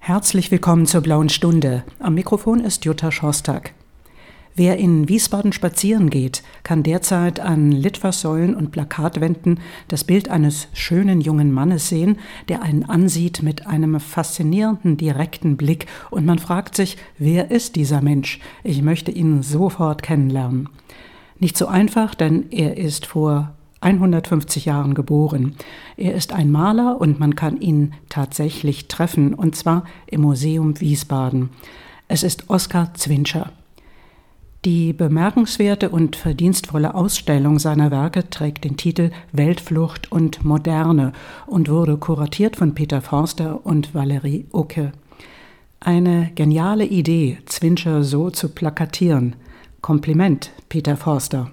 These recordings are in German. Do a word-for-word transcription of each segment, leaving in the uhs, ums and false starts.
Herzlich willkommen zur Blauen Stunde. Am Mikrofon ist Jutta Schostak. Wer in Wiesbaden spazieren geht, kann derzeit an Litfaßsäulen und Plakatwänden das Bild eines schönen jungen Mannes sehen, der einen ansieht mit einem faszinierenden, direkten Blick. Und man fragt sich, wer ist dieser Mensch? Ich möchte ihn sofort kennenlernen. Nicht so einfach, denn er ist vor hundertfünfzig Jahren geboren. Er ist ein Maler und man kann ihn tatsächlich treffen, und zwar im Museum Wiesbaden. Es ist Oskar Zwinscher. Die bemerkenswerte und verdienstvolle Ausstellung seiner Werke trägt den Titel Weltflucht und Moderne und wurde kuratiert von Peter Forster und Valerie Ucke. Eine geniale Idee, Zwinscher so zu plakatieren. Kompliment, Peter Forster.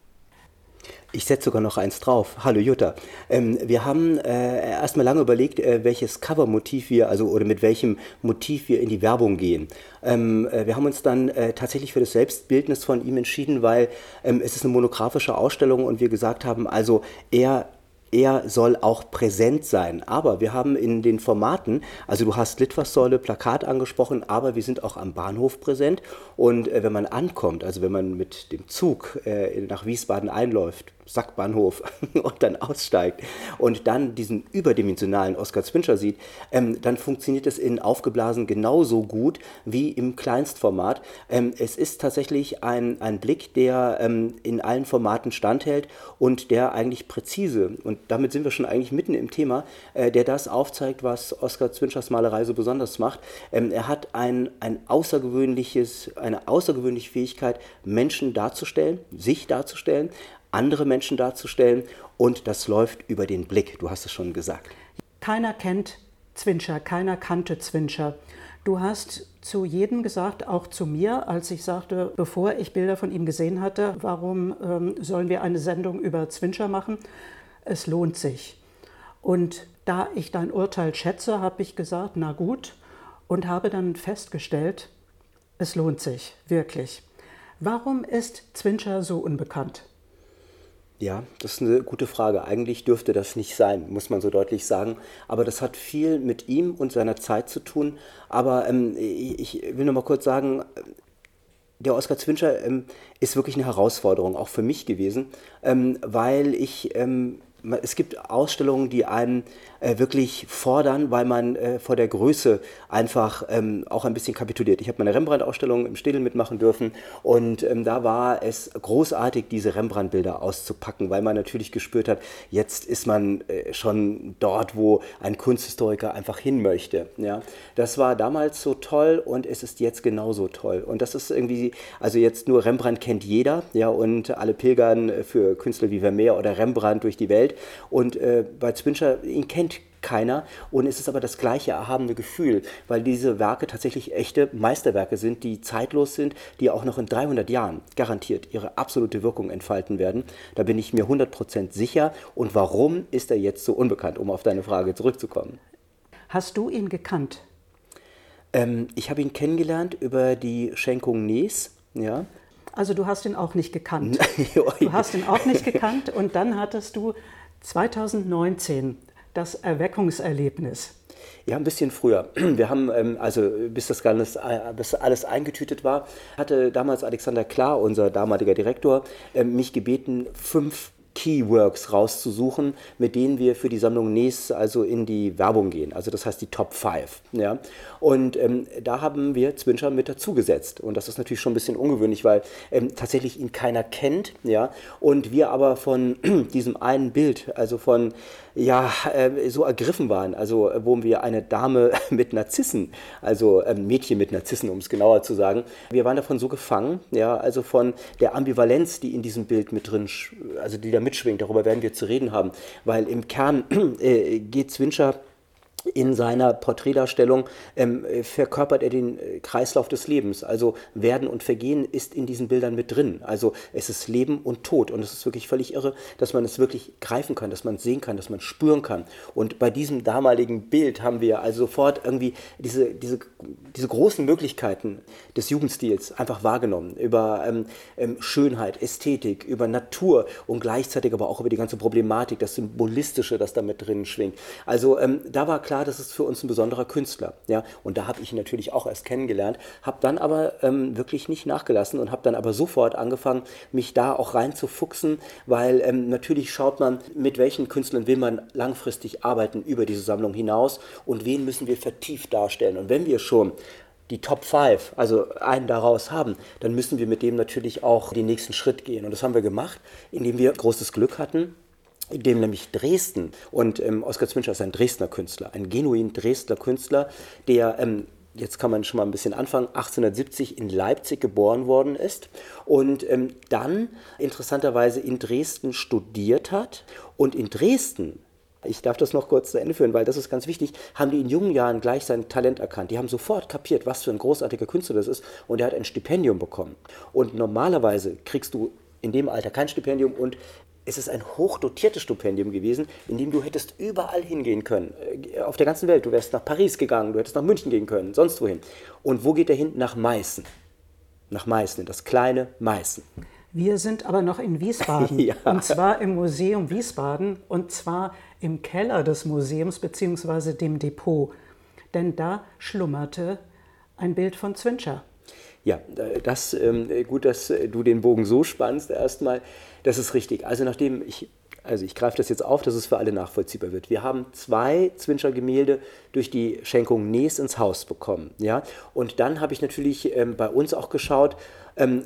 Ich setze sogar noch eins drauf. Hallo Jutta. Ähm, wir haben äh, erstmal lange überlegt, äh, welches Covermotiv wir, also oder mit welchem Motiv wir in die Werbung gehen. Ähm, äh, wir haben uns dann äh, tatsächlich für das Selbstbildnis von ihm entschieden, weil ähm, es ist eine monographische Ausstellung und wir gesagt haben, also er Er soll auch präsent sein, aber wir haben in den Formaten, also du hast Litfaßsäule, Plakat angesprochen, aber wir sind auch am Bahnhof präsent und äh, wenn man ankommt, also wenn man mit dem Zug äh, nach Wiesbaden einläuft, Sackbahnhof und dann aussteigt und dann diesen überdimensionalen Oskar Zwinscher sieht, ähm, dann funktioniert es in aufgeblasen genauso gut wie im Kleinstformat. Ähm, es ist tatsächlich ein, ein Blick, der ähm, in allen Formaten standhält und der eigentlich präzise, und damit sind wir schon eigentlich mitten im Thema, äh, der das aufzeigt, was Oskar Zwinschers Malerei so besonders macht. Ähm, er hat ein, ein außergewöhnliches, eine außergewöhnliche Fähigkeit, Menschen darzustellen, sich darzustellen, andere Menschen darzustellen, und das läuft über den Blick, du hast es schon gesagt. Keiner kennt Zwinscher, keiner kannte Zwinscher. Du hast zu jedem gesagt, auch zu mir, als ich sagte, bevor ich Bilder von ihm gesehen hatte, warum ähm, sollen wir eine Sendung über Zwinscher machen? Es lohnt sich. Und da ich dein Urteil schätze, habe ich gesagt, na gut, und habe dann festgestellt, es lohnt sich, wirklich. Warum ist Zwinscher so unbekannt? Ja, das ist eine gute Frage. Eigentlich dürfte das nicht sein, muss man so deutlich sagen. Aber das hat viel mit ihm und seiner Zeit zu tun. Aber ähm, ich will noch mal kurz sagen, der Oskar Zwinscher ähm, ist wirklich eine Herausforderung, auch für mich gewesen, ähm, weil ich... Ähm, Es gibt Ausstellungen, die einen äh, wirklich fordern, weil man äh, vor der Größe einfach ähm, auch ein bisschen kapituliert. Ich habe meine Rembrandt-Ausstellung im Städel mitmachen dürfen und ähm, da war es großartig, diese Rembrandt-Bilder auszupacken, weil man natürlich gespürt hat, jetzt ist man äh, schon dort, wo ein Kunsthistoriker einfach hin möchte. Ja? Das war damals so toll und es ist jetzt genauso toll. Und das ist irgendwie, also jetzt nur Rembrandt kennt jeder, ja, und alle pilgern für Künstler wie Vermeer oder Rembrandt durch die Welt. Und äh, bei Zwinscher, ihn kennt keiner, und es ist aber das gleiche erhabene Gefühl, weil diese Werke tatsächlich echte Meisterwerke sind, die zeitlos sind, die auch noch in dreihundert Jahren garantiert ihre absolute Wirkung entfalten werden. Da bin ich mir hundert Prozent sicher. Und warum ist er jetzt so unbekannt, um auf deine Frage zurückzukommen? Hast du ihn gekannt? Ähm, ich habe ihn kennengelernt über die Schenkung Nees, ja. Also du hast ihn auch nicht gekannt. Du hast ihn auch nicht gekannt und dann hattest du zweitausendneunzehn das Erweckungserlebnis. Ja, ein bisschen früher. Wir haben, ähm, also bis das alles, äh, bis alles eingetütet war, hatte damals Alexander Klar, unser damaliger Direktor, äh, mich gebeten, fünf Keyworks rauszusuchen, mit denen wir für die Sammlung Nees also in die Werbung gehen, also das heißt die Top fünf. Ja? Und ähm, da haben wir Zwinscher mit dazugesetzt, und das ist natürlich schon ein bisschen ungewöhnlich, weil ähm, tatsächlich ihn keiner kennt, ja, und wir aber von diesem einen Bild, also von, ja, äh, so ergriffen waren, also äh, wo wir eine Dame mit Narzissen, also ein Mädchen mit Narzissen, um es genauer zu sagen, wir waren davon so gefangen, ja, also von der Ambivalenz, die in diesem Bild mit drin, also die da mitschwingt, darüber werden wir zu reden haben, weil im Kern äh, geht Zwinscher in seiner Porträtdarstellung ähm, verkörpert er den äh, Kreislauf des Lebens. Also Werden und Vergehen ist in diesen Bildern mit drin. Also es ist Leben und Tod. Und es ist wirklich völlig irre, dass man es wirklich greifen kann, dass man es sehen kann, dass man es spüren kann. Und bei diesem damaligen Bild haben wir also sofort irgendwie diese, diese, diese großen Möglichkeiten des Jugendstils einfach wahrgenommen. Über ähm, ähm, Schönheit, Ästhetik, über Natur und gleichzeitig aber auch über die ganze Problematik, das Symbolistische, das da mit drin schwingt. Also ähm, da war klar, das ist für uns ein besonderer Künstler. Ja? Und da habe ich ihn natürlich auch erst kennengelernt, habe dann aber ähm, wirklich nicht nachgelassen und habe dann aber sofort angefangen, mich da auch reinzufuchsen, weil ähm, natürlich schaut man, mit welchen Künstlern will man langfristig arbeiten über diese Sammlung hinaus und wen müssen wir vertieft darstellen. Und wenn wir schon die Top fünf, also einen daraus haben, dann müssen wir mit dem natürlich auch den nächsten Schritt gehen. Und das haben wir gemacht, indem wir großes Glück hatten, indem nämlich Dresden, und ähm, Oskar Zwinscher ist ein Dresdner Künstler, ein genuin Dresdner Künstler, der, ähm, jetzt kann man schon mal ein bisschen anfangen, achtzehnhundertsiebzig in Leipzig geboren worden ist und ähm, dann interessanterweise in Dresden studiert hat und in Dresden, ich darf das noch kurz zu Ende führen, weil das ist ganz wichtig, haben die in jungen Jahren gleich sein Talent erkannt. Die haben sofort kapiert, was für ein großartiger Künstler das ist und er hat ein Stipendium bekommen. Und normalerweise kriegst du in dem Alter kein Stipendium und es ist ein hochdotiertes Stipendium gewesen, in dem du hättest überall hingehen können, auf der ganzen Welt. Du wärst nach Paris gegangen, du hättest nach München gehen können, sonst wohin. Und wo geht er hin? Nach Meißen. Nach Meißen, das kleine Meißen. Wir sind aber noch in Wiesbaden, ja. Und zwar im Museum Wiesbaden und zwar im Keller des Museums bzw. dem Depot, denn da schlummerte ein Bild von Zwinscher. Ja, das, gut, dass du den Bogen so spannst erstmal, das ist richtig. Also nachdem ich, also ich greife das jetzt auf, dass es für alle nachvollziehbar wird. Wir haben zwei Zwinscher-Gemälde durch die Schenkung Nees ins Haus bekommen, ja, und dann habe ich natürlich ähm, bei uns auch geschaut, ähm,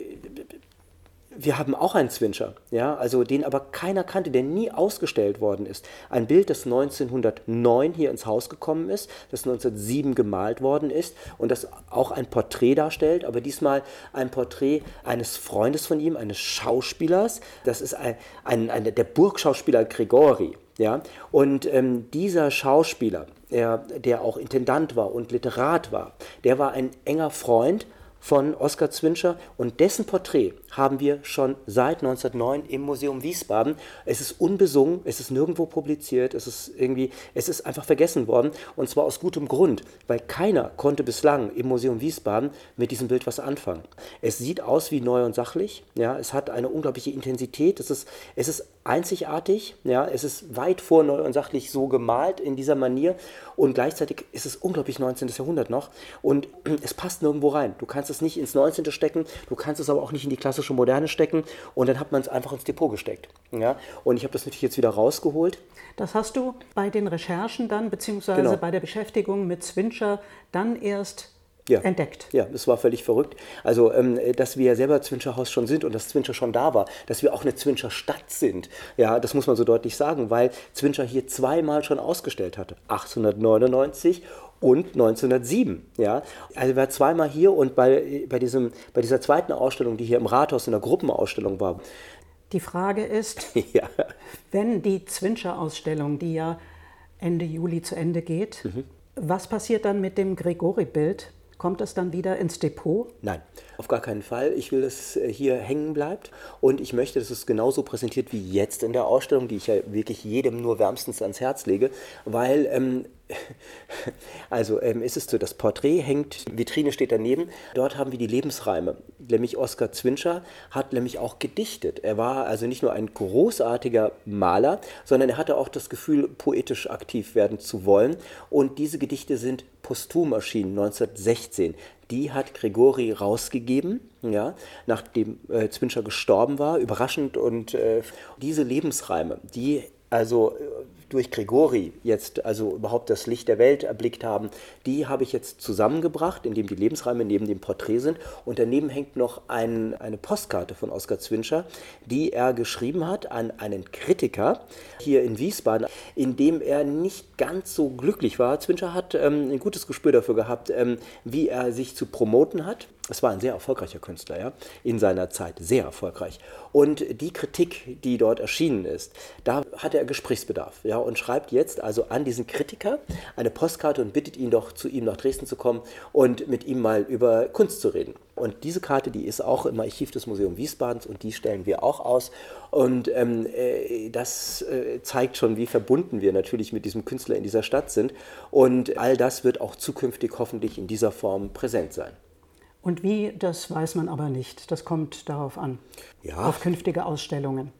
wir haben auch einen Zwinscher, ja, also den aber keiner kannte, der nie ausgestellt worden ist. Ein Bild, das neunzehnhundertneun hier ins Haus gekommen ist, das neunzehnhundertsieben gemalt worden ist und das auch ein Porträt darstellt, aber diesmal ein Porträt eines Freundes von ihm, eines Schauspielers. Das ist ein, ein, ein, der Burgschauspieler Gregori. Ja? Und ähm, dieser Schauspieler, der, der auch Intendant war und Literat war, der war ein enger Freund von Oskar Zwinscher und dessen Porträt haben wir schon seit neunzehnhundertneun im Museum Wiesbaden. Es ist unbesungen, es ist nirgendwo publiziert, es ist irgendwie, es ist einfach vergessen worden und zwar aus gutem Grund, weil keiner konnte bislang im Museum Wiesbaden mit diesem Bild was anfangen. Es sieht aus wie neu und sachlich, ja, es hat eine unglaubliche Intensität, es ist, es ist einzigartig, ja, es ist weit vor neu und sachlich so gemalt in dieser Manier und gleichzeitig ist es unglaublich neunzehnten. Jahrhundert noch und es passt nirgendwo rein. Du kannst es nicht ins neunzehnte stecken, du kannst es aber auch nicht in die klassische Moderne stecken und dann hat man es einfach ins Depot gesteckt. Ja? Und ich habe das natürlich jetzt wieder rausgeholt. Das hast du bei den Recherchen dann, beziehungsweise genau. bei der Beschäftigung mit Zwinscher dann erst ja. entdeckt. Ja, das war völlig verrückt. Also, ähm, dass wir ja selber Zwinscherhaus schon sind und dass Zwinscher schon da war, dass wir auch eine Zwinscherstadt sind, ja, das muss man so deutlich sagen, weil Zwinscher hier zweimal schon ausgestellt hatte. achtzehnhundertneunundneunzig und neunzehnhundertsieben. Ja. Also er war zweimal hier und bei, bei, diesem, bei dieser zweiten Ausstellung, die hier im Rathaus in der Gruppenausstellung war. Die Frage ist, ja. wenn die Zwinscher-Ausstellung, die ja Ende Juli zu Ende geht, mhm. was passiert dann mit dem Gregori-Bild? Kommt es dann wieder ins Depot? Nein, auf gar keinen Fall. Ich will, dass es hier hängen bleibt und ich möchte, dass es genauso präsentiert wie jetzt in der Ausstellung, die ich ja wirklich jedem nur wärmstens ans Herz lege, weil, ähm, also ähm, ist es so, das Porträt hängt, Vitrine steht daneben, dort haben wir die Lebensreime. Nämlich Oskar Zwinscher hat nämlich auch gedichtet. Er war also nicht nur ein großartiger Maler, sondern er hatte auch das Gefühl, poetisch aktiv werden zu wollen und diese Gedichte sind posthum erschienen, neunzehnhundertsechzehn. Die hat Gregori rausgegeben, ja, nachdem äh, Zwinscher gestorben war, überraschend. Und äh, diese Lebensreime, die also durch Gregori jetzt also überhaupt das Licht der Welt erblickt haben, die habe ich jetzt zusammengebracht, indem die Lebensreime neben dem Porträt sind. Und daneben hängt noch ein, eine Postkarte von Oskar Zwinscher, die er geschrieben hat an einen Kritiker hier in Wiesbaden, in dem er nicht ganz so glücklich war. Zwinscher hat ähm, ein gutes Gespür dafür gehabt, ähm, wie er sich zu promoten hat. Es war ein sehr erfolgreicher Künstler, ja, in seiner Zeit, sehr erfolgreich. Und die Kritik, die dort erschienen ist, da hatte er Gesprächsbedarf, ja, und schreibt jetzt also an diesen Kritiker eine Postkarte und bittet ihn doch, zu ihm nach Dresden zu kommen und mit ihm mal über Kunst zu reden. Und diese Karte, die ist auch im Archiv des Museums Wiesbadens und die stellen wir auch aus. Und ähm, äh, das äh, zeigt schon, wie verbunden wir natürlich mit diesem Künstler in dieser Stadt sind. Und all das wird auch zukünftig hoffentlich in dieser Form präsent sein. Und wie, das weiß man aber nicht. Das kommt darauf an, ja. auf künftige Ausstellungen.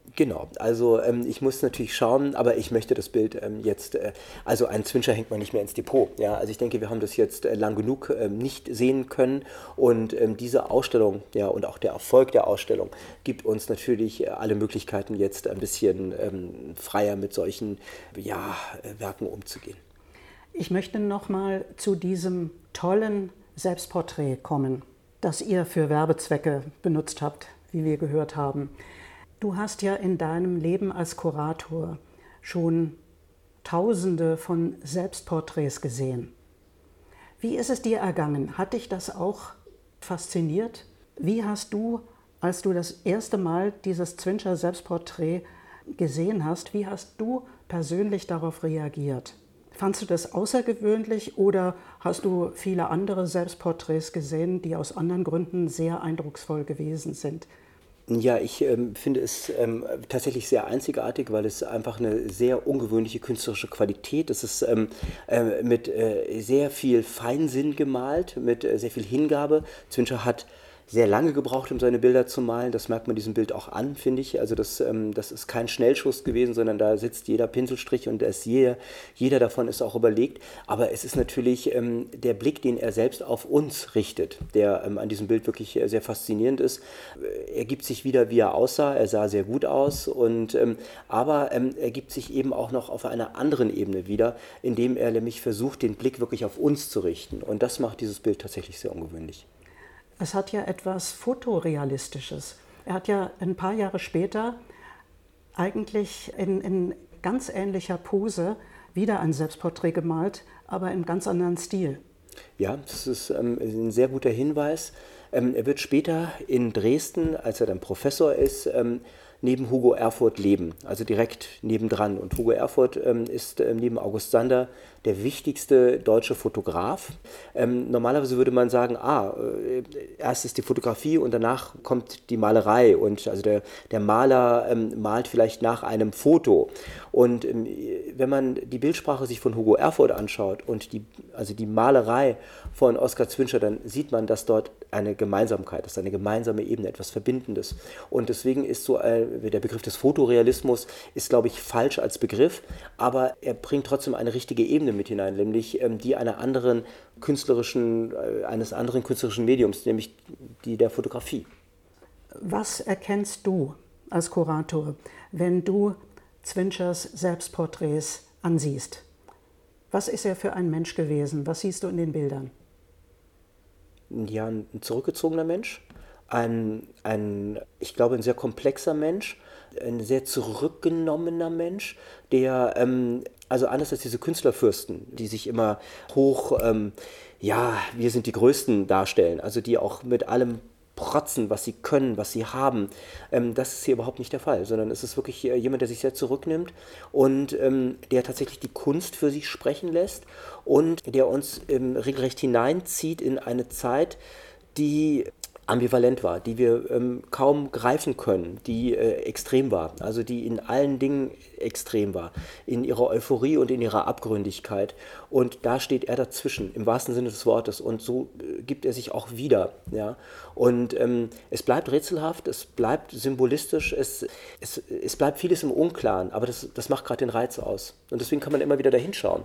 Genau, also ähm, ich muss natürlich schauen, aber ich möchte das Bild ähm, jetzt, äh, also einen Zwinscher hängt man nicht mehr ins Depot. Ja? Also ich denke, wir haben das jetzt äh, lang genug ähm, nicht sehen können und ähm, diese Ausstellung, ja, und auch der Erfolg der Ausstellung gibt uns natürlich äh, alle Möglichkeiten, jetzt ein bisschen ähm, freier mit solchen ja, äh, Werken umzugehen. Ich möchte nochmal zu diesem tollen Selbstporträt kommen, das ihr für Werbezwecke benutzt habt, wie wir gehört haben. Du hast ja in deinem Leben als Kurator schon Tausende von Selbstporträts gesehen. Wie ist es dir ergangen? Hat dich das auch fasziniert? Wie hast du, als du das erste Mal dieses Zwinscher Selbstporträt gesehen hast, wie hast du persönlich darauf reagiert? Fandst du das außergewöhnlich oder hast du viele andere Selbstporträts gesehen, die aus anderen Gründen sehr eindrucksvoll gewesen sind? Ja, ich ähm, finde es ähm, tatsächlich sehr einzigartig, weil es einfach eine sehr ungewöhnliche künstlerische Qualität ist. Es ist ähm, äh, mit äh, sehr viel Feinsinn gemalt, mit äh, sehr viel Hingabe. Zwinscher hat sehr lange gebraucht, um seine Bilder zu malen. Das merkt man diesem Bild auch an, finde ich. Also das, ähm, das ist kein Schnellschuss gewesen, sondern da sitzt jeder Pinselstrich und ist jeder, jeder davon ist auch überlegt. Aber es ist natürlich ähm, der Blick, den er selbst auf uns richtet, der ähm, an diesem Bild wirklich äh, sehr faszinierend ist. Er gibt sich wieder, wie er aussah. Er sah sehr gut aus. Und, ähm, aber ähm, er gibt sich eben auch noch auf einer anderen Ebene wieder, indem er nämlich versucht, den Blick wirklich auf uns zu richten. Und das macht dieses Bild tatsächlich sehr ungewöhnlich. Es hat ja etwas Fotorealistisches. Er hat ja ein paar Jahre später eigentlich in, in ganz ähnlicher Pose wieder ein Selbstporträt gemalt, aber im ganz anderen Stil. Ja, das ist ähm, ein sehr guter Hinweis. Ähm, er wird später in Dresden, als er dann Professor ist, ähm, neben Hugo Erfurth leben, also direkt nebendran. Und Hugo Erfurth ähm, ist ähm, neben August Sander der wichtigste deutsche Fotograf. Ähm, normalerweise würde man sagen, ah, äh, erst ist die Fotografie und danach kommt die Malerei. Und also der, der Maler ähm, malt vielleicht nach einem Foto. Und ähm, wenn man die Bildsprache sich von Hugo Erfurth anschaut und die, also die Malerei von Oskar Zwinscher, dann sieht man, dass dort eine Gemeinsamkeit ist, eine gemeinsame Ebene, etwas Verbindendes. Und deswegen ist so äh, der Begriff des Fotorealismus ist, glaube ich, falsch als Begriff, aber er bringt trotzdem eine richtige Ebene mit hinein, nämlich ähm, die einer anderen künstlerischen, äh, eines anderen künstlerischen Mediums, nämlich die der Fotografie. Was erkennst du als Kurator, wenn du Zwinschers Selbstporträts ansiehst? Was ist er für ein Mensch gewesen? Was siehst du in den Bildern? Ja, ein zurückgezogener Mensch, ein, ein, ich glaube, ein sehr komplexer Mensch, ein sehr zurückgenommener Mensch, der, ähm, also anders als diese Künstlerfürsten, die sich immer hoch, ähm, ja, wir sind die Größten darstellen, also die auch mit allem protzen, was sie können, was sie haben. Ähm, das ist hier überhaupt nicht der Fall, sondern es ist wirklich äh, jemand, der sich sehr zurücknimmt und ähm, der tatsächlich die Kunst für sich sprechen lässt und der uns ähm, regelrecht hineinzieht in eine Zeit, die ambivalent war, die wir ähm, kaum greifen können, die äh, extrem war, also die in allen Dingen extrem war, in ihrer Euphorie und in ihrer Abgründigkeit. Und da steht er dazwischen, im wahrsten Sinne des Wortes. Und so äh, gibt er sich auch wieder. Ja? Und ähm, es bleibt rätselhaft, es bleibt symbolistisch, es, es, es bleibt vieles im Unklaren, aber das, das macht gerade den Reiz aus. Und deswegen kann man immer wieder dahin schauen.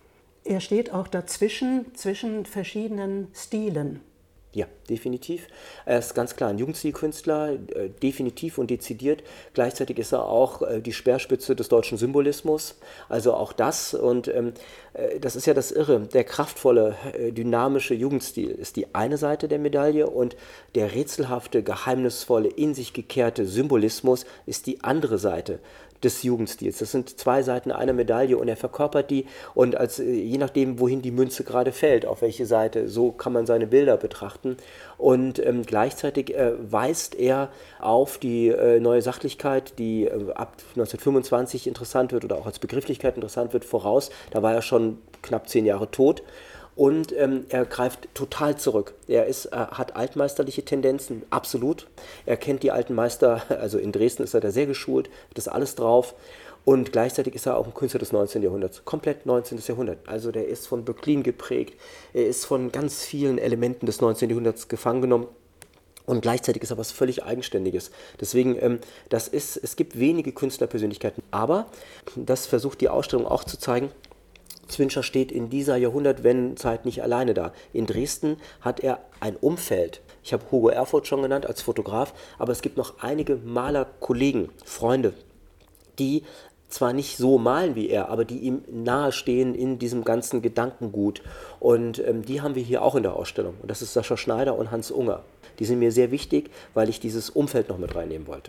Er steht auch dazwischen, zwischen verschiedenen Stilen. Ja, definitiv. Er ist ganz klar ein Jugendstilkünstler, äh, definitiv und dezidiert. Gleichzeitig ist er auch äh, die Speerspitze des deutschen Symbolismus. Also auch das. Und ähm, äh, das ist ja das Irre. Der kraftvolle, äh, dynamische Jugendstil ist die eine Seite der Medaille und der rätselhafte, geheimnisvolle, in sich gekehrte Symbolismus ist die andere Seite des Jugendstils. Das sind zwei Seiten einer Medaille und er verkörpert die und als, je nachdem, wohin die Münze gerade fällt, auf welche Seite, so kann man seine Bilder betrachten. Und ähm, gleichzeitig äh, weist er auf die äh, neue Sachlichkeit, die äh, ab neunzehnhundertfünfundzwanzig interessant wird oder auch als Begrifflichkeit interessant wird, voraus. Da war er schon knapp zehn Jahre tot. Und ähm, er greift total zurück. Er ist, äh, hat altmeisterliche Tendenzen, absolut. Er kennt die alten Meister, also in Dresden ist er da sehr geschult, hat das alles drauf. Und gleichzeitig ist er auch ein Künstler des neunzehnten Jahrhunderts, komplett neunzehnten Jahrhundert. Also der ist von Böcklin geprägt, er ist von ganz vielen Elementen des neunzehnten Jahrhunderts gefangen genommen. Und gleichzeitig ist aber was völlig Eigenständiges. Deswegen, ähm, das ist, es gibt wenige Künstlerpersönlichkeiten. Aber, das versucht die Ausstellung auch zu zeigen, Zwinscher steht in dieser Jahrhundertwendenzeit nicht alleine da. In Dresden hat er ein Umfeld. Ich habe Hugo Erfurth schon genannt als Fotograf, aber es gibt noch einige Malerkollegen, Freunde, die zwar nicht so malen wie er, aber die ihm nahestehen in diesem ganzen Gedankengut. Und ähm, die haben wir hier auch in der Ausstellung. Und das ist Sascha Schneider und Hans Unger. Die sind mir sehr wichtig, weil ich dieses Umfeld noch mit reinnehmen wollte.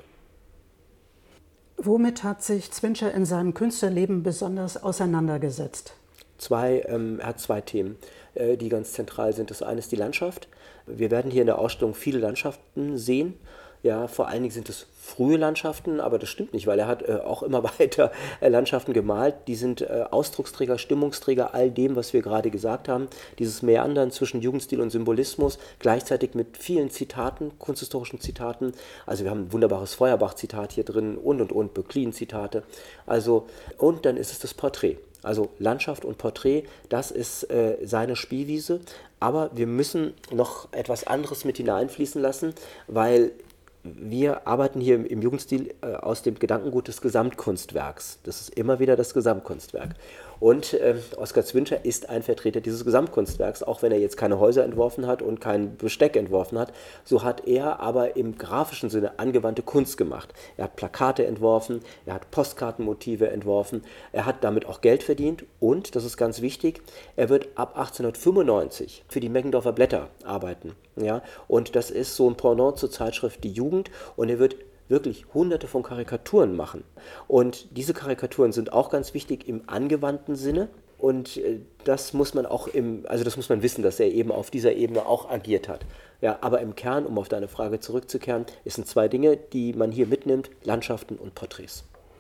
Womit hat sich Zwinscher in seinem Künstlerleben besonders auseinandergesetzt? Zwei, ähm, er hat zwei Themen, äh, die ganz zentral sind. Das eine ist die Landschaft. Wir werden hier in der Ausstellung viele Landschaften sehen. Ja, vor allen Dingen sind es frühe Landschaften, aber das stimmt nicht, weil er hat äh, auch immer weiter äh, Landschaften gemalt. Die sind äh, Ausdrucksträger, Stimmungsträger, all dem, was wir gerade gesagt haben. Dieses Meandern zwischen Jugendstil und Symbolismus, gleichzeitig mit vielen Zitaten, kunsthistorischen Zitaten. Also wir haben ein wunderbares Feuerbach-Zitat hier drin und, und, und, Böcklin-Zitate. Also, und dann ist es das Porträt. Also Landschaft und Porträt, das ist äh, seine Spielwiese. Aber wir müssen noch etwas anderes mit hineinfließen lassen, weil wir arbeiten hier im, im Jugendstil äh, aus dem Gedankengut des Gesamtkunstwerks. Das ist immer wieder das Gesamtkunstwerk. Und äh, Oskar Zwinscher ist ein Vertreter dieses Gesamtkunstwerks, auch wenn er jetzt keine Häuser entworfen hat und kein Besteck entworfen hat. So hat er aber im grafischen Sinne angewandte Kunst gemacht. Er hat Plakate entworfen, er hat Postkartenmotive entworfen, er hat damit auch Geld verdient und, das ist ganz wichtig, er wird ab achtzehnhundertfünfundneunzig für die Meggendorfer Blätter arbeiten. Ja? Und das ist so ein Pendant zur Zeitschrift Die Jugend und er wird wirklich hunderte von Karikaturen machen. Und diese Karikaturen sind auch ganz wichtig im angewandten Sinne. Und äh, das muss man auch im, also das muss man wissen, dass er eben auf dieser Ebene auch agiert hat. Ja, aber im Kern, um auf deine Frage zurückzukehren, es sind zwei Dinge, die man hier mitnimmt, Landschaften und Porträts.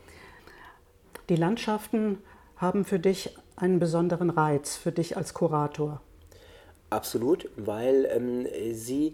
Die Landschaften haben für dich einen besonderen Reiz, für dich als Kurator. Absolut, weil ähm, sie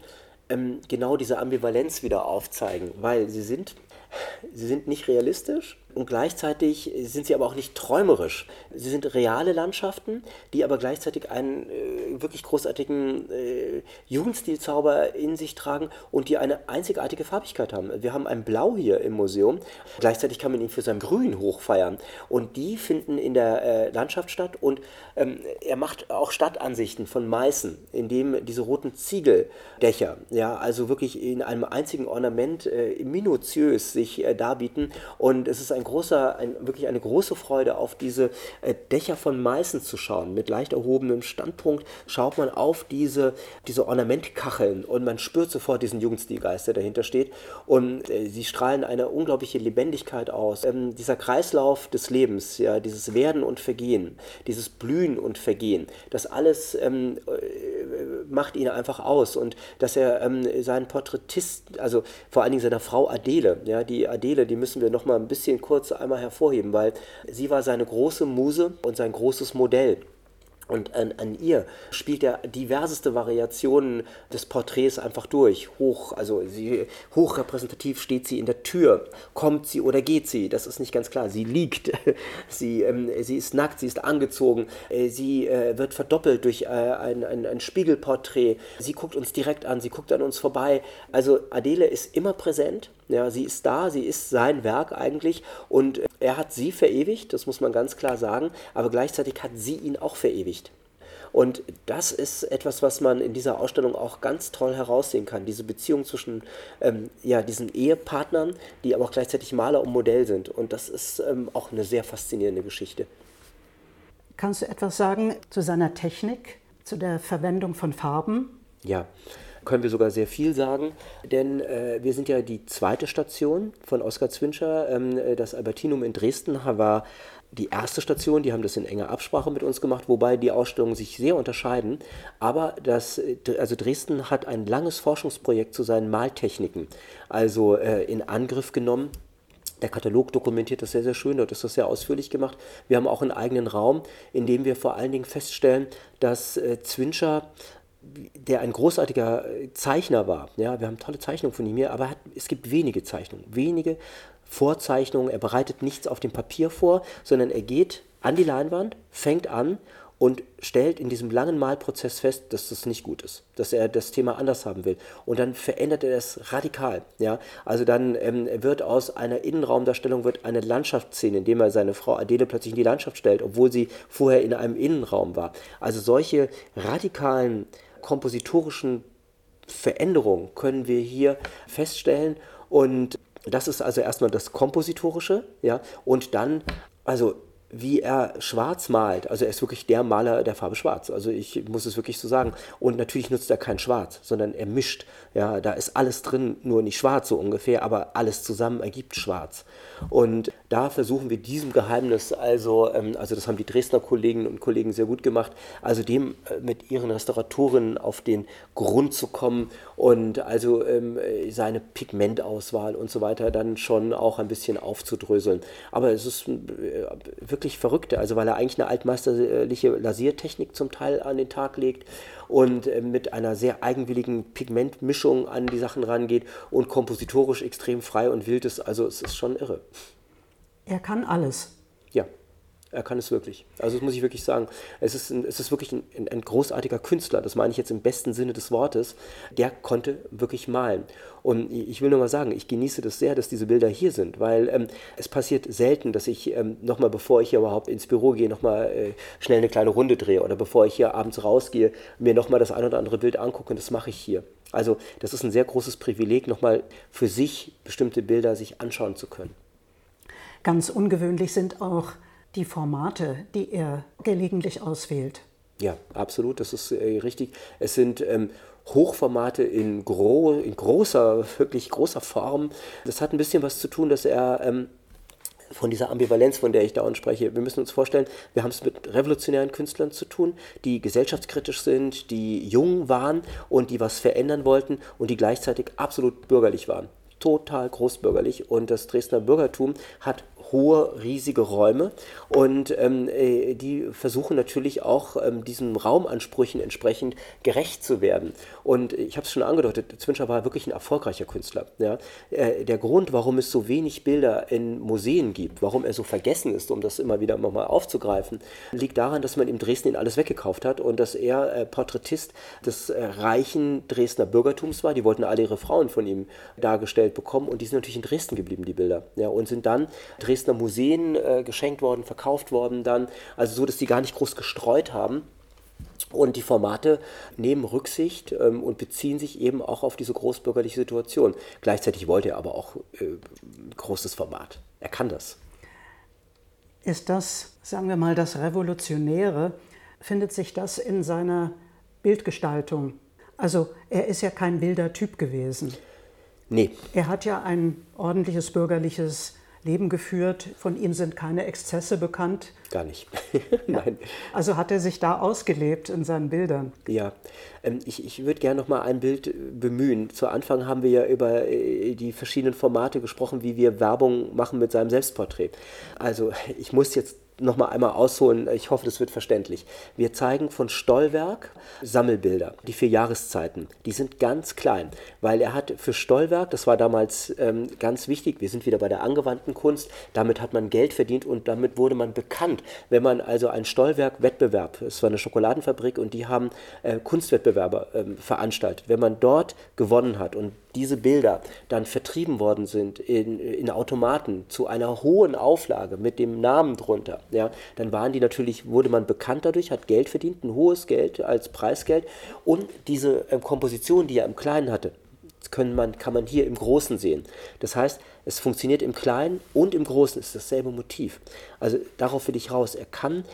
genau diese Ambivalenz wieder aufzeigen, weil sie sind, sie sind nicht realistisch und gleichzeitig sind sie aber auch nicht träumerisch. Sie sind reale Landschaften, die aber gleichzeitig einen äh, wirklich großartigen äh, Jugendstilzauber in sich tragen und die eine einzigartige Farbigkeit haben. Wir haben ein Blau hier im Museum, gleichzeitig kann man ihn für sein Grün hochfeiern und die finden in der äh, Landschaft statt und ähm, er macht auch Stadtansichten von Meißen, in dem diese roten Ziegeldächer, ja, also wirklich in einem einzigen Ornament äh, minutiös sich äh, darbieten und es ist ein großer, ein, wirklich eine große Freude, auf diese äh, Dächer von Meißen zu schauen. Mit leicht erhobenem Standpunkt schaut man auf diese, diese Ornamentkacheln und man spürt sofort diesen Jugendstilgeist, der dahinter steht. Und äh, sie strahlen eine unglaubliche Lebendigkeit aus. Ähm, dieser Kreislauf des Lebens, ja, dieses Werden und Vergehen, dieses Blühen und Vergehen, das alles ähm, äh, macht ihn einfach aus. Und dass er ähm, seinen Porträtisten, also vor allen Dingen seiner Frau Adele, ja, die Adele, die müssen wir noch mal ein bisschen kurz einmal hervorheben, weil sie war seine große Muse und sein großes Modell. Und an, an ihr spielt er diverseste Variationen des Porträts einfach durch. Hoch, also sie, hochrepräsentativ steht sie in der Tür. Kommt sie oder geht sie? Das ist nicht ganz klar. Sie liegt, sie, ähm, sie ist nackt, sie ist angezogen. Äh, sie äh, wird verdoppelt durch äh, ein, ein, ein Spiegelporträt. Sie guckt uns direkt an, sie guckt an uns vorbei. Also Adele ist immer präsent. Ja, sie ist da, sie ist sein Werk eigentlich und er hat sie verewigt, das muss man ganz klar sagen, aber gleichzeitig hat sie ihn auch verewigt. Und das ist etwas, was man in dieser Ausstellung auch ganz toll heraussehen kann, diese Beziehung zwischen ähm, ja, diesen Ehepartnern, die aber auch gleichzeitig Maler und Modell sind. Und das ist ähm, auch eine sehr faszinierende Geschichte. Kannst du etwas sagen zu seiner Technik, zu der Verwendung von Farben? Ja, können wir sogar sehr viel sagen, denn äh, wir sind ja die zweite Station von Oskar Zwinscher. Ähm, das Albertinum in Dresden war die erste Station, die haben das in enger Absprache mit uns gemacht, wobei die Ausstellungen sich sehr unterscheiden. Aber das, also Dresden hat ein langes Forschungsprojekt zu seinen Maltechniken, also äh, in Angriff genommen. Der Katalog dokumentiert das sehr, sehr schön, dort ist das sehr ausführlich gemacht. Wir haben auch einen eigenen Raum, in dem wir vor allen Dingen feststellen, dass äh, Zwinscher, der ein großartiger Zeichner war, ja, wir haben tolle Zeichnungen von ihm hier, aber es gibt wenige Zeichnungen, wenige Vorzeichnungen, er bereitet nichts auf dem Papier vor, sondern er geht an die Leinwand, fängt an und stellt in diesem langen Malprozess fest, dass das nicht gut ist, dass er das Thema anders haben will. Und dann verändert er das radikal. Ja? Also dann ähm, wird aus einer Innenraumdarstellung wird eine Landschaftsszene, indem er seine Frau Adele plötzlich in die Landschaft stellt, obwohl sie vorher in einem Innenraum war. Also solche radikalen kompositorischen Veränderungen können wir hier feststellen. Und das ist also erstmal das Kompositorische. Ja? Und dann, also wie er schwarz malt, also er ist wirklich der Maler der Farbe Schwarz, also ich muss es wirklich so sagen. Und natürlich nutzt er kein Schwarz, sondern er mischt, ja, da ist alles drin, nur nicht schwarz so ungefähr, aber alles zusammen ergibt Schwarz. Und da versuchen wir diesem Geheimnis, also, ähm, also das haben die Dresdner Kolleginnen und Kollegen sehr gut gemacht, also dem äh, mit ihren Restauratorinnen auf den Grund zu kommen und also ähm, seine Pigmentauswahl und so weiter dann schon auch ein bisschen aufzudröseln. Aber es ist äh, wirklich verrückte, also weil er eigentlich eine altmeisterliche Lasiertechnik zum Teil an den Tag legt und äh, mit einer sehr eigenwilligen Pigmentmischung an die Sachen rangeht und kompositorisch extrem frei und wild ist, also es ist schon irre. Er kann alles. Ja, er kann es wirklich. Also das muss ich wirklich sagen. Es ist, ein, es ist wirklich ein, ein großartiger Künstler, das meine ich jetzt im besten Sinne des Wortes. Der konnte wirklich malen. Und ich will nur mal sagen, ich genieße das sehr, dass diese Bilder hier sind, weil ähm, es passiert selten, dass ich ähm, nochmal, bevor ich hier überhaupt ins Büro gehe, nochmal äh, schnell eine kleine Runde drehe oder bevor ich hier abends rausgehe, mir nochmal das ein oder andere Bild angucke und das mache ich hier. Also das ist ein sehr großes Privileg, nochmal für sich bestimmte Bilder sich anschauen zu können. Ganz ungewöhnlich sind auch die Formate, die er gelegentlich auswählt. Ja, absolut, das ist äh, richtig. Es sind ähm, Hochformate in, gro in großer, wirklich großer Form. Das hat ein bisschen was zu tun, dass er ähm, von dieser Ambivalenz, von der ich dauernd spreche, wir müssen uns vorstellen, wir haben es mit revolutionären Künstlern zu tun, die gesellschaftskritisch sind, die jung waren und die was verändern wollten und die gleichzeitig absolut bürgerlich waren. Total großbürgerlich, und das Dresdner Bürgertum hat hohe, riesige Räume und ähm, die versuchen natürlich auch ähm, diesen Raumansprüchen entsprechend gerecht zu werden. Und ich habe es schon angedeutet, Zwinscher war wirklich ein erfolgreicher Künstler. Ja? Äh, der Grund, warum es so wenig Bilder in Museen gibt, warum er so vergessen ist, um das immer wieder nochmal aufzugreifen, liegt daran, dass man in Dresden ihn alles weggekauft hat und dass er äh, Porträtist des äh, reichen Dresdner Bürgertums war. Die wollten alle ihre Frauen von ihm dargestellt bekommen und die sind natürlich in Dresden geblieben, die Bilder. Ja? Und sind dann Dresdner Museen äh, geschenkt worden, verkauft worden dann, also so, dass die gar nicht groß gestreut haben. Und die Formate nehmen Rücksicht ähm, und beziehen sich eben auch auf diese großbürgerliche Situation. Gleichzeitig wollte er aber auch äh, großes Format. Er kann das. Ist das, sagen wir mal, das Revolutionäre, findet sich das in seiner Bildgestaltung? Also er ist ja kein wilder Typ gewesen. Nee. Er hat ja ein ordentliches bürgerliches Leben geführt. Von ihm sind keine Exzesse bekannt. Gar nicht. Nein. Also hat er sich da ausgelebt in seinen Bildern? Ja, ähm, ich, ich würde gerne noch mal ein Bild bemühen. Zu Anfang haben wir ja über äh, die verschiedenen Formate gesprochen, wie wir Werbung machen mit seinem Selbstporträt. Also ich muss jetzt noch mal einmal ausholen, ich hoffe, das wird verständlich. Wir zeigen von Stollwerk Sammelbilder, die vier Jahreszeiten. Die sind ganz klein, weil er hat für Stollwerk, das war damals ähm, ganz wichtig, wir sind wieder bei der angewandten Kunst, damit hat man Geld verdient und damit wurde man bekannt. Wenn man also einen Stollwerk-Wettbewerb, es war eine Schokoladenfabrik und die haben äh, Kunstwettbewerbe äh, veranstaltet, wenn man dort gewonnen hat und diese Bilder dann vertrieben worden sind in, in Automaten zu einer hohen Auflage mit dem Namen drunter, ja, dann waren die natürlich, wurde man bekannt dadurch, hat Geld verdient, ein hohes Geld als Preisgeld, und diese äh, Komposition, die er im Kleinen hatte, können man, kann man hier im Großen sehen. Das heißt, es funktioniert im Kleinen und im Großen, ist dasselbe Motiv. Also darauf will ich raus. Er kann,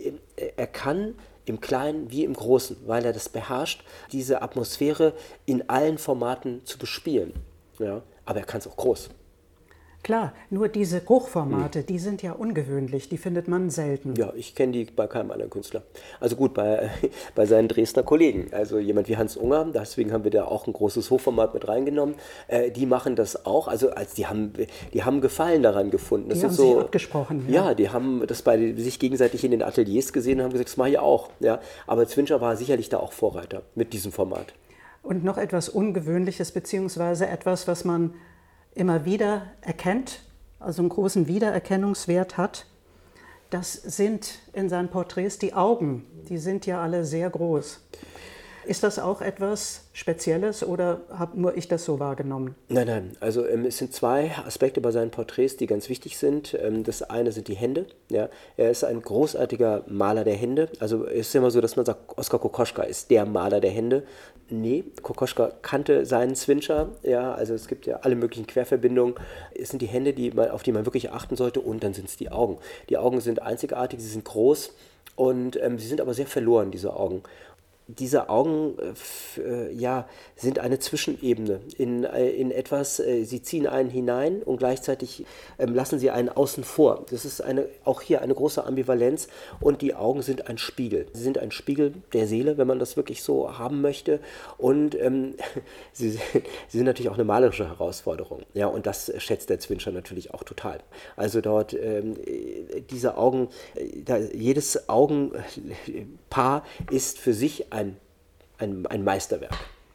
er kann im Kleinen wie im Großen, weil er das beherrscht, diese Atmosphäre in allen Formaten zu bespielen. Ja, aber er kann es auch groß. Klar, nur diese Hochformate, hm. die sind ja ungewöhnlich, die findet man selten. Ja, ich kenne die bei keinem anderen Künstler. Also gut, bei, bei seinen Dresdner Kollegen. Also jemand wie Hans Unger, deswegen haben wir da auch ein großes Hochformat mit reingenommen. Äh, die machen das auch, also als die haben, die haben Gefallen daran gefunden. Das die haben so, sich abgesprochen. Ja. ja, die haben das bei sich gegenseitig in den Ateliers gesehen und haben gesagt, das mache ich auch. Ja, aber Zwinscher war sicherlich da auch Vorreiter mit diesem Format. Und noch etwas Ungewöhnliches, beziehungsweise etwas, was man immer wieder erkennt, also einen großen Wiedererkennungswert hat. das sind in seinen Porträts die Augen. Die sind ja alle sehr groß. Ist das auch etwas Spezielles oder habe nur ich das so wahrgenommen? Nein, nein. Also ähm, es sind zwei Aspekte bei seinen Porträts, die ganz wichtig sind. Ähm, das eine sind die Hände. Ja. Er ist ein großartiger Maler der Hände. Also es ist immer so, dass man sagt, Oskar Kokoschka ist der Maler der Hände. Nee, Kokoschka kannte seinen Zwintscher. Ja, also es gibt ja alle möglichen Querverbindungen. Es sind die Hände, die man, auf die man wirklich achten sollte, und dann sind es die Augen. Die Augen sind einzigartig, sie sind groß und ähm, sie sind aber sehr verloren, diese Augen. Diese Augen äh, ja, sind eine Zwischenebene in, äh, in etwas, äh, sie ziehen einen hinein und gleichzeitig ähm, lassen sie einen außen vor. Das ist eine, auch hier eine große Ambivalenz, und die Augen sind ein Spiegel. Sie sind ein Spiegel der Seele, wenn man das wirklich so haben möchte, und ähm, sie, sie sind natürlich auch eine malerische Herausforderung. Ja, und das schätzt der Zwintscher natürlich auch total. Also dort ähm, diese Augen, da, jedes Augenpaar ist für sich ein Ein, ein, ein Meisterwerk.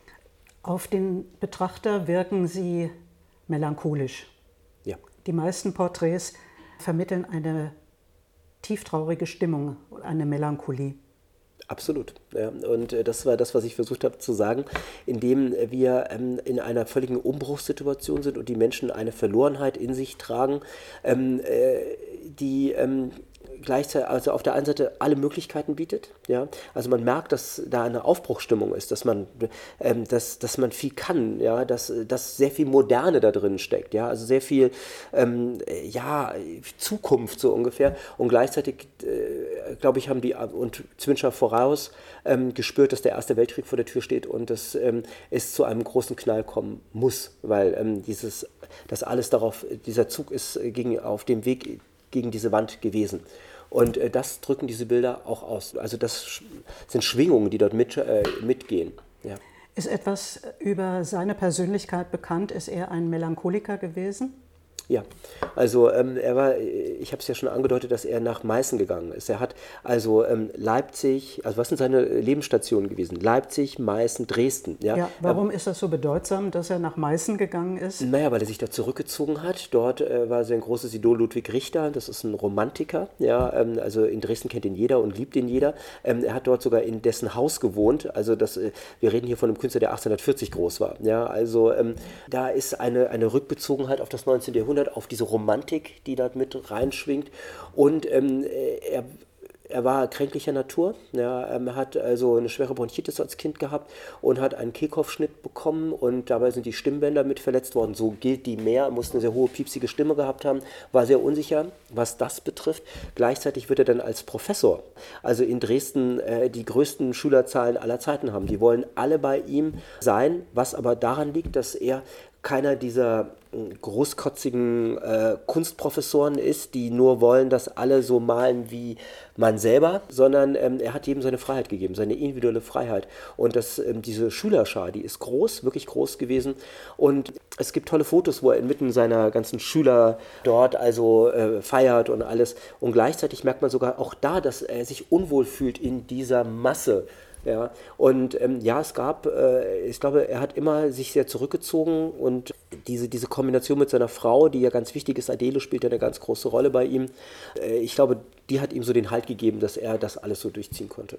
Auf den Betrachter wirken sie melancholisch. Ja. Die meisten Porträts vermitteln eine tieftraurige Stimmung, eine Melancholie. Absolut. Ja. Und das war das, was ich versucht habe zu sagen, indem wir ähm, in einer völligen Umbruchssituation sind und die Menschen eine Verlorenheit in sich tragen, ähm, äh, die ähm, gleichzeitig, also auf der einen Seite alle Möglichkeiten bietet. Ja? Also man merkt, dass da eine Aufbruchsstimmung ist, dass man, ähm, dass, dass man viel kann, ja? dass, dass sehr viel Moderne da drin steckt, ja? Also sehr viel ähm, ja, Zukunft so ungefähr. Und gleichzeitig, äh, glaube ich, haben die und Zwintscher voraus ähm, gespürt, dass der Erste Weltkrieg vor der Tür steht und dass ähm, es zu einem großen Knall kommen muss, weil ähm, dieses, das alles darauf, dieser Zug ist äh, gegen, auf dem Weg gegen diese Wand gewesen. Und äh, das drücken diese Bilder auch aus. Also das sind Schwingungen, die dort mit, äh, mitgehen. Ja. Ist etwas über seine Persönlichkeit bekannt? Ist er ein Melancholiker gewesen? Ja, also ähm, er war, ich habe es ja schon angedeutet, dass er nach Meißen gegangen ist. Er hat also ähm, Leipzig, also was sind seine Lebensstationen gewesen? Leipzig, Meißen, Dresden. Ja, ja warum ähm, ist das so bedeutsam, dass er nach Meißen gegangen ist? Naja, weil er sich da zurückgezogen hat. Dort äh, war sein großes Idol Ludwig Richter, das ist ein Romantiker. Ja, ähm, also in Dresden kennt ihn jeder und liebt ihn jeder. Ähm, er hat dort sogar in dessen Haus gewohnt. Also das, äh, wir reden hier von einem Künstler, der achtzehnhundertvierzig groß war. Ja, also ähm, da ist eine, eine Rückbezogenheit auf das neunzehnte Jahrhundert, auf diese Romantik, die da mit reinschwingt. Und ähm, er, er war kränklicher Natur. Ja, er hat also eine schwere Bronchitis als Kind gehabt und hat einen Kehlkopfschnitt bekommen, und dabei sind die Stimmbänder mit verletzt worden. So gilt die mehr, er musste eine sehr hohe, piepsige Stimme gehabt haben, war sehr unsicher, was das betrifft. Gleichzeitig wird er dann als Professor, also in Dresden, äh, die größten Schülerzahlen aller Zeiten haben. Die wollen alle bei ihm sein, was aber daran liegt, dass er keiner dieser großkotzigen äh, Kunstprofessoren ist, die nur wollen, dass alle so malen wie man selber, sondern ähm, er hat jedem seine Freiheit gegeben, seine individuelle Freiheit. Und das, ähm, diese Schülerschar, die ist groß, wirklich groß gewesen. Und es gibt tolle Fotos, wo er inmitten seiner ganzen Schüler dort also äh, feiert und alles. Und gleichzeitig merkt man sogar auch da, dass er sich unwohl fühlt in dieser Masse. Ja, und ähm, ja, es gab, äh, ich glaube, er hat immer sich sehr zurückgezogen, und diese, diese Kombination mit seiner Frau, die ja ganz wichtig ist, Adele spielt ja eine ganz große Rolle bei ihm, äh, ich glaube, die hat ihm so den Halt gegeben, dass er das alles so durchziehen konnte.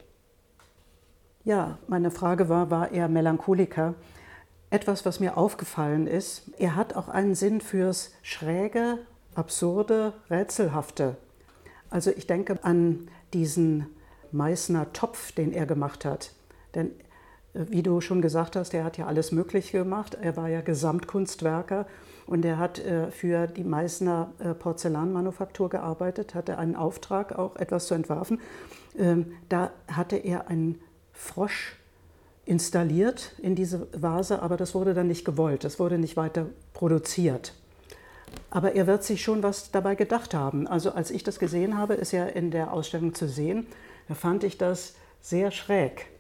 Ja, meine Frage war, war er Melancholiker? Etwas, was mir aufgefallen ist, er hat auch einen Sinn fürs Schräge, Absurde, Rätselhafte. Also ich denke an diesen Meißner Topf, den er gemacht hat. Denn wie du schon gesagt hast, er hat ja alles Mögliche gemacht. Er war ja Gesamtkunstwerker, und er hat äh, für die Meißner äh, Porzellanmanufaktur gearbeitet, hatte einen Auftrag, auch etwas zu entwerfen. Ähm, da hatte er einen Frosch installiert in diese Vase, aber das wurde dann nicht gewollt, das wurde nicht weiter produziert. Aber er wird sich schon was dabei gedacht haben. Also als ich das gesehen habe, ist ja in der Ausstellung zu sehen, da fand ich das sehr schräg.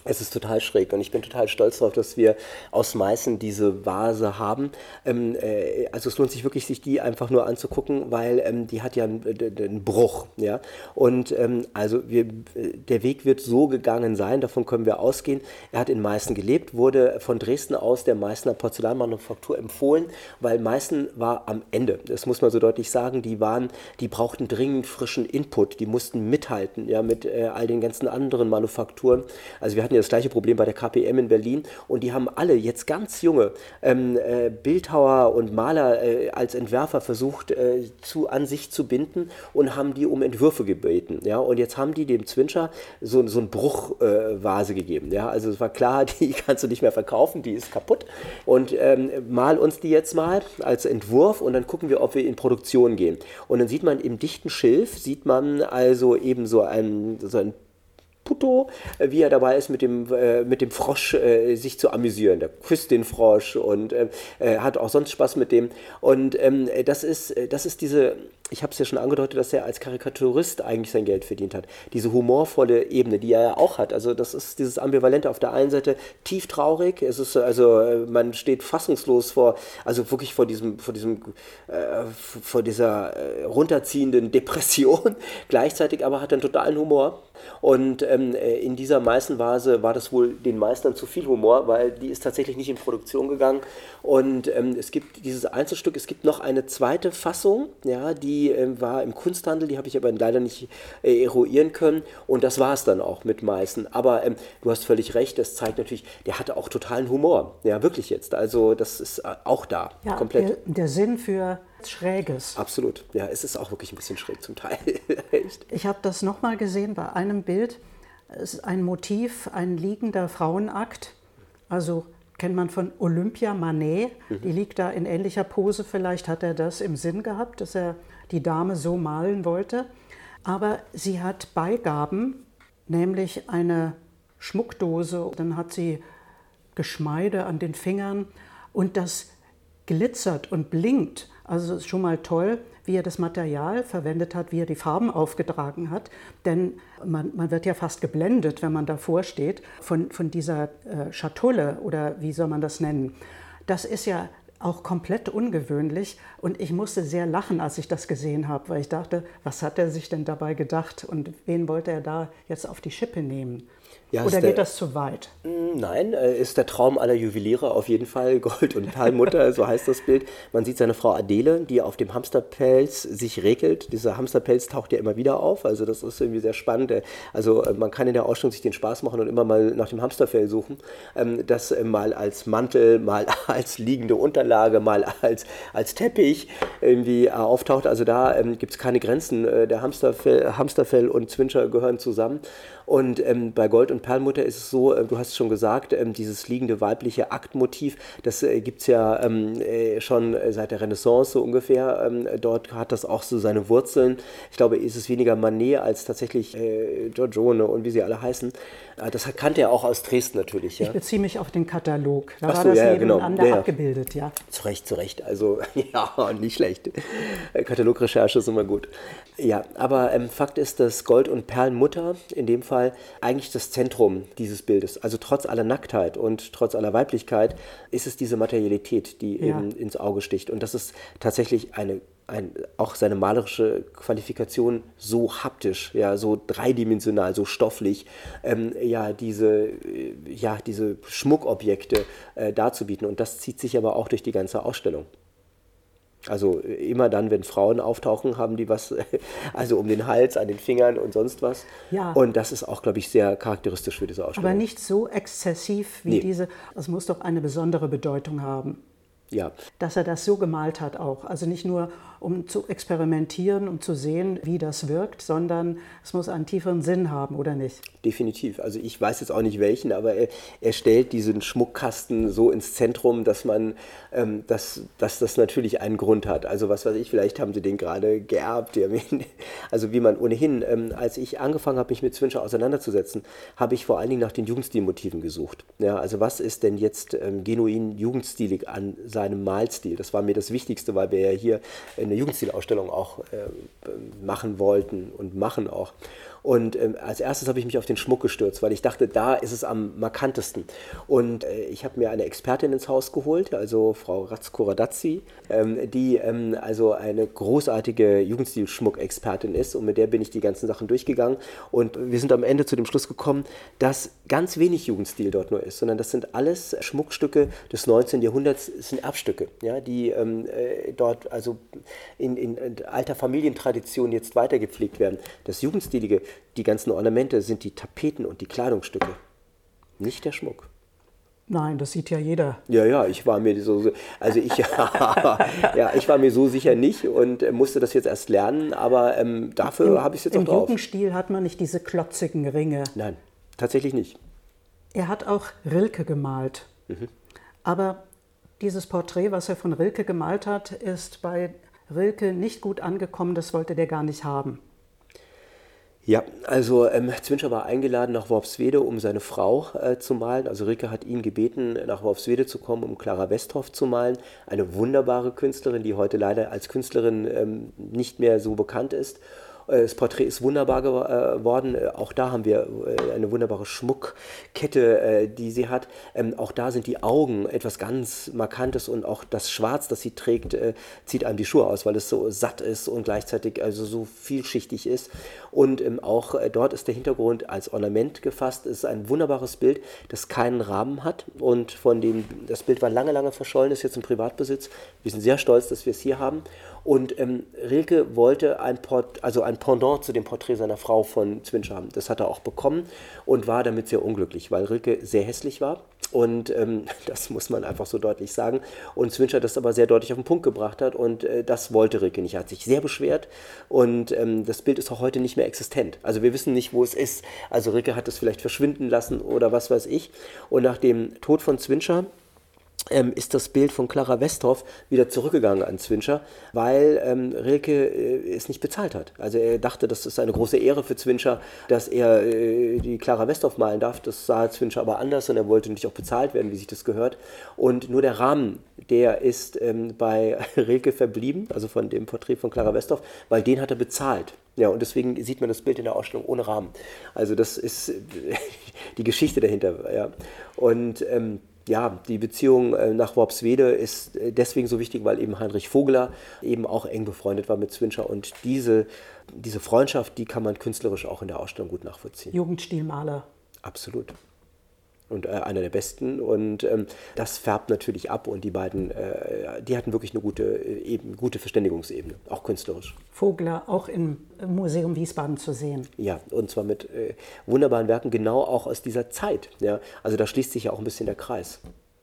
Es ist total schräg und ich bin total stolz darauf, dass wir aus Meißen diese Vase haben. Ähm, äh, also es lohnt sich wirklich, sich die einfach nur anzugucken, weil ähm, die hat ja einen, einen Bruch. Ja? Und ähm, also wir, der Weg wird so gegangen sein, davon können wir ausgehen. Er hat in Meißen gelebt, wurde von Dresden aus der Meißner Porzellanmanufaktur empfohlen, weil Meißen war am Ende. Das muss man so deutlich sagen. Die waren, die brauchten dringend frischen Input. Die mussten mithalten, ja, mit äh, all den ganzen anderen Manufakturen. Also wir hatten ja das gleiche Problem bei der K P M in Berlin und die haben alle jetzt ganz junge ähm, äh, Bildhauer und Maler äh, als Entwerfer versucht äh, zu, an sich zu binden und haben die um Entwürfe gebeten. Ja? Und jetzt haben die dem Zwinscher so, so eine Bruchvase äh, gegeben. Ja? Also es war klar, die kannst du nicht mehr verkaufen, die ist kaputt und ähm, mal uns die jetzt mal als Entwurf und dann gucken wir, ob wir in Produktion gehen. Und dann sieht man im dichten Schilf, sieht man also eben so ein, so ein Putto, wie er dabei ist, mit dem, äh, mit dem Frosch äh, sich zu amüsieren. Der küsst den Frosch und äh, hat auch sonst Spaß mit dem. Und ähm, das ist, das ist diese, ich habe es ja schon angedeutet, dass er als Karikaturist eigentlich sein Geld verdient hat. Diese humorvolle Ebene, die er ja auch hat. Also das ist dieses Ambivalente auf der einen Seite tief traurig. Es ist also, man steht fassungslos vor, also wirklich vor diesem, vor diesem, äh, vor dieser äh, runterziehenden Depression. Gleichzeitig aber hat er einen totalen Humor. Und ähm, in dieser Meißenvase war das wohl den Meistern zu viel Humor, weil die ist tatsächlich nicht in Produktion gegangen. Und ähm, es gibt dieses Einzelstück, es gibt noch eine zweite Fassung, ja, die ähm, war im Kunsthandel, die habe ich aber leider nicht äh, eruieren können. Und das war es dann auch mit Meißen. Aber ähm, du hast völlig recht, das zeigt natürlich, der hatte auch totalen Humor. Ja, wirklich jetzt. Also das ist äh, auch da, ja, komplett. Der, der Sinn für Schräges. Absolut. Ja, es ist auch wirklich ein bisschen schräg zum Teil. Ich habe das nochmal gesehen bei einem Bild. Es ist ein Motiv, ein liegender Frauenakt. Also kennt man von Olympia Manet. Mhm. Die liegt da in ähnlicher Pose. Vielleicht hat er das im Sinn gehabt, dass er die Dame so malen wollte. Aber sie hat Beigaben, nämlich eine Schmuckdose. Dann hat sie Geschmeide an den Fingern und das glitzert und blinkt. Also es ist schon mal toll, wie er das Material verwendet hat, wie er die Farben aufgetragen hat. Denn man, man wird ja fast geblendet, wenn man davor steht, von, von dieser äh, Schatulle oder wie soll man das nennen. Das ist ja auch komplett ungewöhnlich und ich musste sehr lachen, als ich das gesehen habe, weil ich dachte, was hat er sich denn dabei gedacht und wen wollte er da jetzt auf die Schippe nehmen? Ja, oder geht der, das zu weit? Nein, ist der Traum aller Juweliere auf jeden Fall. Gold- und Perlmutter, so heißt das Bild. Man sieht seine Frau Adele, die auf dem Hamsterpelz sich regelt. Dieser Hamsterpelz taucht ja immer wieder auf, also das ist irgendwie sehr spannend. Also man kann in der Ausstellung sich den Spaß machen und immer mal nach dem Hamsterfell suchen. Das mal als Mantel, mal als liegende Unterlage, mal als, als Teppich irgendwie auftaucht. Also da gibt es keine Grenzen. Der Hamsterfell, Hamsterfell und Zwinscher gehören zusammen. Und ähm, bei Gold- und Perlmutter ist es so, äh, du hast es schon gesagt, ähm, dieses liegende weibliche Aktmotiv, das äh, gibt es ja ähm, äh, schon seit der Renaissance so ungefähr. Ähm, dort hat das auch so seine Wurzeln. Ich glaube, ist es weniger Manet als tatsächlich äh, Giorgione und wie sie alle heißen. Äh, das kannte er auch aus Dresden natürlich. Ja? Ich beziehe mich auf den Katalog. Da Ach war so, das ja, nebeneinander genau. ja, ja. abgebildet. Ja. Zu Recht, zu Recht. Also ja, nicht schlecht. Katalogrecherche ist immer gut. Ja, aber ähm, Fakt ist, dass Gold- und Perlmutter in dem Fall eigentlich das Zentrum dieses Bildes. Also trotz aller Nacktheit und trotz aller Weiblichkeit ist es diese Materialität, die ja. eben ins Auge sticht. Und das ist tatsächlich eine, ein, auch seine malerische Qualifikation so haptisch, ja, so dreidimensional, so stofflich, ähm, ja, diese, ja, diese Schmuckobjekte äh, darzubieten. Und das zieht sich aber auch durch die ganze Ausstellung. Also immer dann, wenn Frauen auftauchen, haben die was, also um den Hals, an den Fingern und sonst was. Ja. Und das ist auch, glaube ich, sehr charakteristisch für diese Ausstellung. Aber nicht so exzessiv wie nee. diese, das muss doch eine besondere Bedeutung haben. Ja. Dass er das so gemalt hat auch. Also nicht nur, um zu experimentieren, um zu sehen, wie das wirkt, sondern es muss einen tieferen Sinn haben, oder nicht? Definitiv. Also ich weiß jetzt auch nicht welchen, aber er, er stellt diesen Schmuckkasten so ins Zentrum, dass man, ähm, dass, dass das natürlich einen Grund hat. Also was weiß ich, vielleicht haben sie den gerade geerbt. Also wie man ohnehin, ähm, als ich angefangen habe, mich mit Zwinscher auseinanderzusetzen, habe ich vor allen Dingen nach den Jugendstilmotiven gesucht. Ja, also was ist denn jetzt ähm, genuin jugendstilig an seinem Malstil? Das war mir das Wichtigste, weil wir ja hier eine Jugendstilausstellung auch äh, machen wollten und machen auch. Und ähm, als erstes habe ich mich auf den Schmuck gestürzt, weil ich dachte, da ist es am markantesten. Und äh, ich habe mir eine Expertin ins Haus geholt, also Frau Ratz-Kuradazzi, ähm, die ähm, also eine großartige Jugendstil-Schmuck-Expertin ist. Und mit der bin ich die ganzen Sachen durchgegangen. Und wir sind am Ende zu dem Schluss gekommen, dass ganz wenig Jugendstil dort nur ist, sondern das sind alles Schmuckstücke des neunzehnten Jahrhunderts, es sind Erbstücke, ja, die ähm, äh, dort also in, in, in alter Familientradition jetzt weitergepflegt werden. Das Jugendstilige, die ganzen Ornamente, sind die Tapeten und die Kleidungsstücke, nicht der Schmuck. Nein, das sieht ja jeder. Ja, ja, ich war mir so, also ich, ja, ich war mir so sicher nicht und musste das jetzt erst lernen, aber ähm, dafür habe ich es jetzt auch drauf. Im Jugendstil hat man nicht diese klotzigen Ringe. Nein, tatsächlich nicht. Er hat auch Rilke gemalt, Mhm. aber dieses Porträt, was er von Rilke gemalt hat, ist bei Rilke nicht gut angekommen, das wollte der gar nicht haben. Ja, also ähm, Zwinscher war eingeladen nach Worpswede, um seine Frau äh, zu malen. Also Rilke hat ihn gebeten, nach Worpswede zu kommen, um Clara Westhoff zu malen. Eine wunderbare Künstlerin, die heute leider als Künstlerin ähm, nicht mehr so bekannt ist. Das Porträt ist wunderbar geworden. Auch da haben wir eine wunderbare Schmuckkette, die sie hat. Auch da sind die Augen etwas ganz Markantes und auch das Schwarz, das sie trägt, zieht einem die Schuhe aus, weil es so satt ist und gleichzeitig also so vielschichtig ist. Und auch dort ist der Hintergrund als Ornament gefasst. Es ist ein wunderbares Bild, das keinen Rahmen hat und von dem das Bild war lange, lange verschollen, ist jetzt im Privatbesitz. Wir sind sehr stolz, dass wir es hier haben. Und ähm, Rilke wollte ein, Port, also ein Pendant zu dem Porträt seiner Frau von Zwinscher haben. Das hat er auch bekommen und war damit sehr unglücklich, weil Rilke sehr hässlich war. Und ähm, das muss man einfach so deutlich sagen. Und Zwinscher das aber sehr deutlich auf den Punkt gebracht hat. Und äh, das wollte Rilke nicht. Er hat sich sehr beschwert. Und ähm, das Bild ist auch heute nicht mehr existent. Also wir wissen nicht, wo es ist. Also Rilke hat es vielleicht verschwinden lassen oder was weiß ich. Und nach dem Tod von Zwinscher Ähm, ist das Bild von Clara Westhoff wieder zurückgegangen an Zwinscher, weil ähm, Rilke äh, es nicht bezahlt hat. Also er dachte, das ist eine große Ehre für Zwinscher, dass er äh, die Clara Westhoff malen darf. Das sah Zwinscher aber anders und er wollte natürlich auch bezahlt werden, wie sich das gehört. Und nur der Rahmen, der ist ähm, bei Rilke verblieben, also von dem Porträt von Clara Westhoff, weil den hat er bezahlt. Ja, und deswegen sieht man das Bild in der Ausstellung ohne Rahmen. Also das ist die Geschichte dahinter. Ja. Und ähm, ja, die Beziehung nach Worpswede ist deswegen so wichtig, weil eben Heinrich Vogler eben auch eng befreundet war mit Zwinscher und diese, diese Freundschaft, die kann man künstlerisch auch in der Ausstellung gut nachvollziehen. Jugendstilmaler. Absolut. Und äh, einer der besten und ähm, das färbt natürlich ab und die beiden, äh, die hatten wirklich eine gute, eben, gute Verständigungsebene, auch künstlerisch. Vogler auch im Museum Wiesbaden zu sehen. Ja, und zwar mit äh, wunderbaren Werken, genau auch aus dieser Zeit. Ja? Also da schließt sich ja auch ein bisschen der Kreis.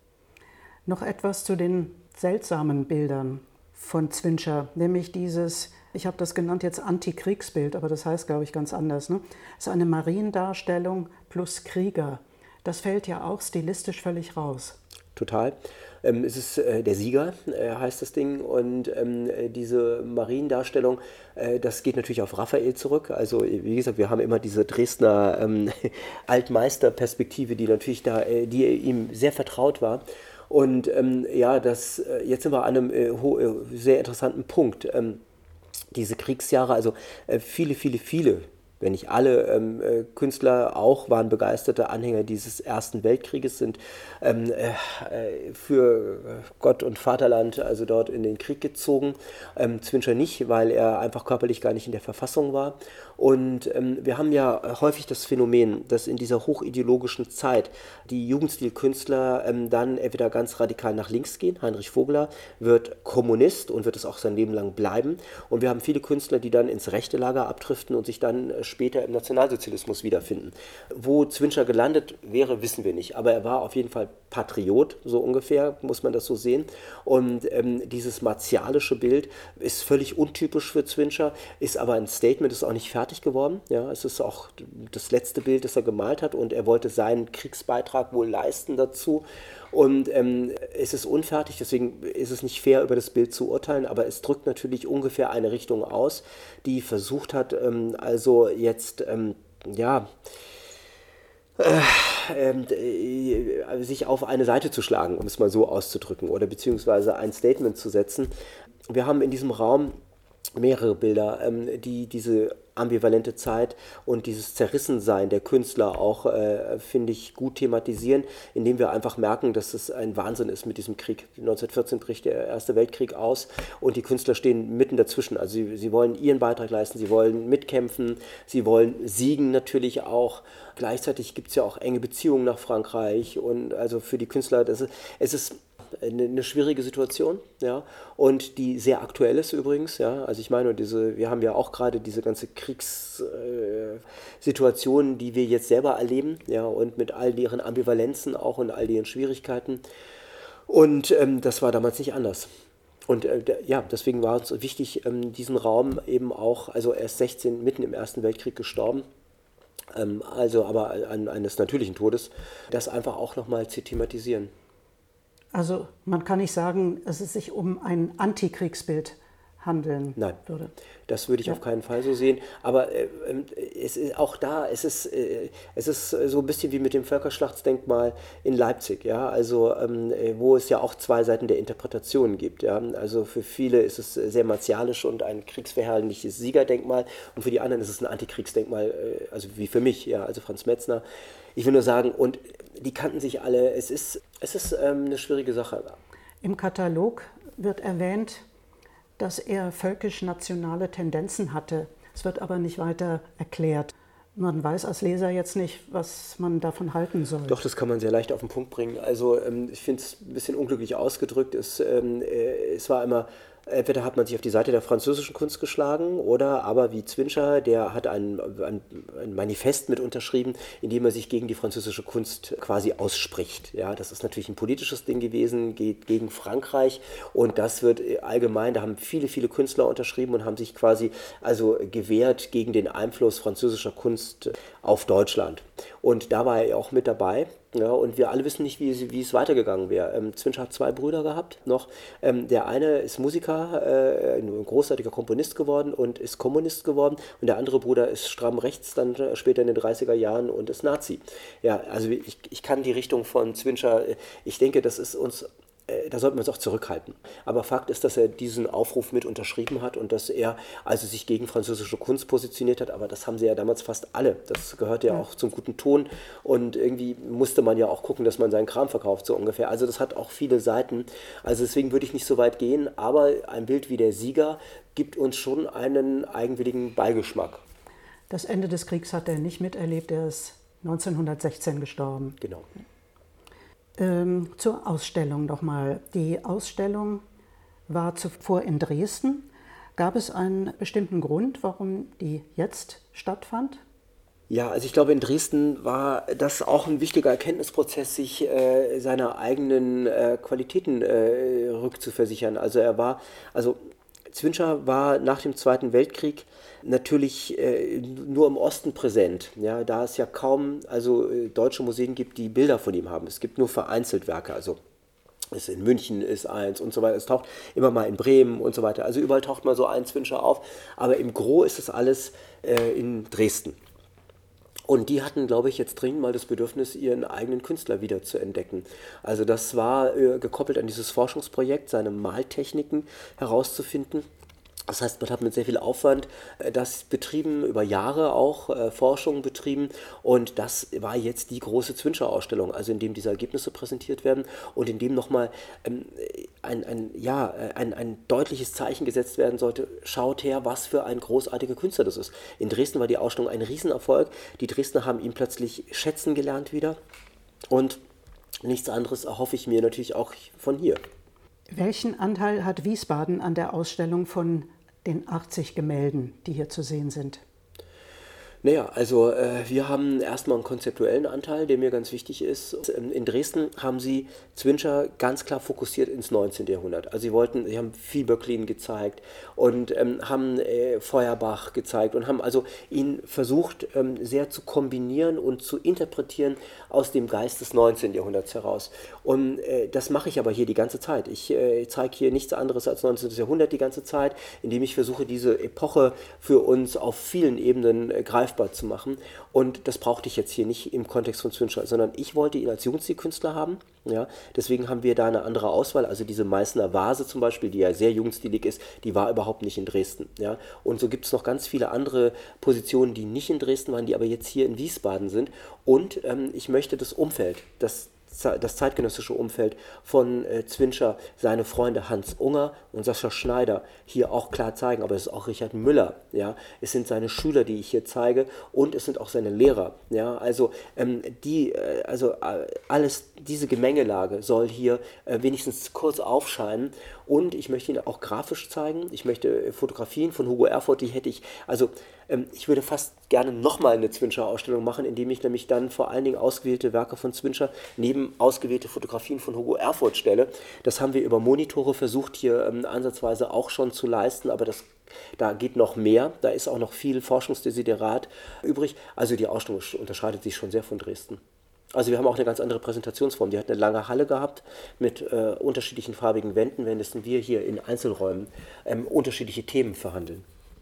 Noch etwas zu den seltsamen Bildern von Zwinscher, nämlich dieses, ich habe das genannt jetzt Antikriegsbild, aber das heißt, glaube ich, ganz anders. Ne? Es ist eine Mariendarstellung plus Krieger. Das fällt ja auch stilistisch völlig raus. Total. Ähm, es ist äh, der Sieger, äh, heißt das Ding. Und ähm, diese Mariendarstellung, äh, das geht natürlich auf Raphael zurück. Also wie gesagt, wir haben immer diese Dresdner ähm, Altmeisterperspektive, die natürlich da, äh, die ihm sehr vertraut war. Und ähm, ja, das, äh, jetzt sind wir an einem äh, ho- äh, sehr interessanten Punkt. Ähm, diese Kriegsjahre, also äh, viele, viele, viele, wenn nicht alle ähm, äh, Künstler auch waren begeisterte Anhänger dieses Ersten Weltkrieges, sind ähm, äh, für Gott und Vaterland also dort in den Krieg gezogen. Ähm, Zwinscher nicht, weil er einfach körperlich gar nicht in der Verfassung war. Und ähm, wir haben ja häufig das Phänomen, dass in dieser hochideologischen Zeit die Jugendstilkünstler ähm, dann entweder ganz radikal nach links gehen. Heinrich Vogler wird Kommunist und wird es auch sein Leben lang bleiben. Und wir haben viele Künstler, die dann ins rechte Lager abdriften und sich dann später im Nationalsozialismus wiederfinden. Wo Zwinscher gelandet wäre, wissen wir nicht. Aber er war auf jeden Fall Patriot, so ungefähr, muss man das so sehen. Und ähm, dieses martialische Bild ist völlig untypisch für Zwinscher, ist aber ein Statement, ist auch nicht fertig geworden. Ja, es ist auch das letzte Bild, das er gemalt hat und er wollte seinen Kriegsbeitrag wohl leisten dazu. Und ähm, es ist unfertig, deswegen ist es nicht fair, über das Bild zu urteilen, aber es drückt natürlich ungefähr eine Richtung aus, die versucht hat, ähm, also jetzt, ähm, ja, äh, äh, sich auf eine Seite zu schlagen, um es mal so auszudrücken, oder beziehungsweise ein Statement zu setzen. Wir haben in diesem Raum mehrere Bilder, ähm, die diese ambivalente Zeit und dieses Zerrissensein der Künstler auch, äh, finde ich, gut thematisieren, indem wir einfach merken, dass es ein Wahnsinn ist mit diesem Krieg. neunzehnhundertvierzehn bricht der Erste Weltkrieg aus und die Künstler stehen mitten dazwischen. Also sie, sie wollen ihren Beitrag leisten, sie wollen mitkämpfen, sie wollen siegen natürlich auch. Gleichzeitig gibt es ja auch enge Beziehungen nach Frankreich und also für die Künstler, das ist, es ist eine, eine schwierige Situation, ja, und die sehr aktuell ist übrigens, ja, also ich meine, diese, wir haben ja auch gerade diese ganze Kriegssituation, äh, die wir jetzt selber erleben, ja, und mit all ihren Ambivalenzen auch und all ihren Schwierigkeiten und ähm, das war damals nicht anders. Und äh, der, ja, deswegen war es wichtig, ähm, diesen Raum eben auch, also er ist sechzehn, mitten im Ersten Weltkrieg gestorben, ähm, also aber an, eines natürlichen Todes, das einfach auch nochmal zu thematisieren. Also man kann nicht sagen, dass es sich um ein Antikriegsbild handeln Nein, würde. Das würde ich ja. auf keinen Fall so sehen. Aber äh, es ist auch da, es ist, äh, es ist so ein bisschen wie mit dem Völkerschlachtsdenkmal in Leipzig, ja, also ähm, wo es ja auch zwei Seiten der Interpretation gibt. Ja? Also für viele ist es sehr martialisch und ein kriegsverherrlichliches Siegerdenkmal und für die anderen ist es ein Antikriegsdenkmal, äh, also wie für mich, ja, also Franz Metzner. Ich will nur sagen, und die kannten sich alle, es ist, es ist ähm, eine schwierige Sache. Im Katalog wird erwähnt, dass er völkisch-nationale Tendenzen hatte. Es wird aber nicht weiter erklärt. Man weiß als Leser jetzt nicht, was man davon halten soll. Doch, das kann man sehr leicht auf den Punkt bringen. Also ähm, ich finde es ein bisschen unglücklich ausgedrückt. Es, ähm, äh, es war immer, entweder hat man sich auf die Seite der französischen Kunst geschlagen oder aber wie Zwinscher, der hat ein, ein, ein Manifest mit unterschrieben, in dem er sich gegen die französische Kunst quasi ausspricht. Ja, das ist natürlich ein politisches Ding gewesen, geht gegen Frankreich und das wird allgemein, da haben viele, viele Künstler unterschrieben und haben sich quasi also gewehrt gegen den Einfluss französischer Kunst auf Deutschland. Und da war er auch mit dabei. Ja, und wir alle wissen nicht, wie, wie es weitergegangen wäre. Ähm, Zwinscher hat zwei Brüder gehabt noch. Ähm, der eine ist Musiker, äh, ein großartiger Komponist geworden und ist Kommunist geworden. Und der andere Bruder ist stramm rechts, dann später in den dreißiger Jahren und ist Nazi. Ja, also ich, ich kann die Richtung von Zwinscher, ich denke, das ist uns... Da sollten wir uns auch zurückhalten. Aber Fakt ist, dass er diesen Aufruf mit unterschrieben hat und dass er also sich gegen französische Kunst positioniert hat. Aber das haben sie ja damals fast alle. Das gehörte ja, ja auch zum guten Ton. Und irgendwie musste man ja auch gucken, dass man seinen Kram verkauft, so ungefähr. Also das hat auch viele Seiten. Also deswegen würde ich nicht so weit gehen. Aber ein Bild wie der Sieger gibt uns schon einen eigenwilligen Beigeschmack. Das Ende des Kriegs hat er nicht miterlebt. Er ist neunzehnhundertsechzehn gestorben. Genau. Ähm, zur Ausstellung nochmal. Die Ausstellung war zuvor in Dresden. Gab es einen bestimmten Grund, warum die jetzt stattfand? Ja, also ich glaube, in Dresden war das auch ein wichtiger Erkenntnisprozess, sich äh, seiner eigenen äh, Qualitäten äh, rückzuversichern. Also er war, also Zwinscher war nach dem Zweiten Weltkrieg natürlich äh, nur im Osten präsent, ja, da es ja kaum also äh, deutsche Museen gibt, die Bilder von ihm haben. Es gibt nur vereinzelt Werke, also es in München ist eins und so weiter. Es taucht immer mal in Bremen und so weiter. Also überall taucht mal so ein Zwinscher auf, aber im Gros ist es alles äh, in Dresden. Und die hatten, glaube ich, jetzt dringend mal das Bedürfnis, ihren eigenen Künstler wieder zu entdecken. Also das war äh, gekoppelt an dieses Forschungsprojekt, seine Maltechniken herauszufinden. Das heißt, man hat mit sehr viel Aufwand äh, das betrieben, über Jahre auch äh, Forschung betrieben und das war jetzt die große Zwinscher-Ausstellung, also in dem diese Ergebnisse präsentiert werden und in dem nochmal ähm, ein, ein, ja, ein, ein deutliches Zeichen gesetzt werden sollte, schaut her, was für ein großartiger Künstler das ist. In Dresden war die Ausstellung ein Riesenerfolg, die Dresdner haben ihn plötzlich schätzen gelernt wieder und nichts anderes erhoffe ich mir natürlich auch von hier. Welchen Anteil hat Wiesbaden an der Ausstellung von den achtzig Gemälden, die hier zu sehen sind? Naja, also äh, wir haben erstmal einen konzeptuellen Anteil, der mir ganz wichtig ist. In Dresden haben sie Zwinscher ganz klar fokussiert ins neunzehnten Jahrhundert. Also sie wollten, sie haben viel Böcklin gezeigt und ähm, haben äh, Feuerbach gezeigt und haben also ihn versucht ähm, sehr zu kombinieren und zu interpretieren aus dem Geist des neunzehnten Jahrhunderts heraus. Und äh, das mache ich aber hier die ganze Zeit. Ich äh, zeige hier nichts anderes als neunzehnten Jahrhundert die ganze Zeit, indem ich versuche, diese Epoche für uns auf vielen Ebenen äh, greifbar greifbar zu machen. Und das brauchte ich jetzt hier nicht im Kontext von Zwinscher, sondern ich wollte ihn als Jugendstilkünstler haben. Ja, deswegen haben wir da eine andere Auswahl. Also diese Meißner Vase zum Beispiel, die ja sehr jugendstilig ist, die war überhaupt nicht in Dresden. Ja. Und so gibt es noch ganz viele andere Positionen, die nicht in Dresden waren, die aber jetzt hier in Wiesbaden sind. Und ähm, ich möchte das Umfeld, das das zeitgenössische Umfeld von äh, Zwinscher, seine Freunde Hans Unger und Sascha Schneider hier auch klar zeigen, aber es ist auch Richard Müller, ja, es sind seine Schüler, die ich hier zeige, und es sind auch seine Lehrer, ja, also ähm, die, äh, also äh, alles, diese Gemengelage soll hier äh, wenigstens kurz aufscheinen, und ich möchte ihn auch grafisch zeigen. Ich möchte äh, Fotografien von Hugo Erfurt, die hätte ich, also ähm, ich würde fast gerne nochmal eine Zwinscher-Ausstellung machen, indem ich nämlich dann vor allen Dingen ausgewählte Werke von Zwinscher neben ausgewählte Fotografien von Hugo Erfurt stelle. Das haben wir über Monitore versucht hier ähm, ansatzweise auch schon zu leisten, aber das, da geht noch mehr. Da ist auch noch viel Forschungsdesiderat übrig. Also die Ausstellung unterscheidet sich schon sehr von Dresden. Also wir haben auch eine ganz andere Präsentationsform. Die hat eine lange Halle gehabt mit äh, unterschiedlichen farbigen Wänden, während wir hier in Einzelräumen ähm, unterschiedliche Themen verhandeln.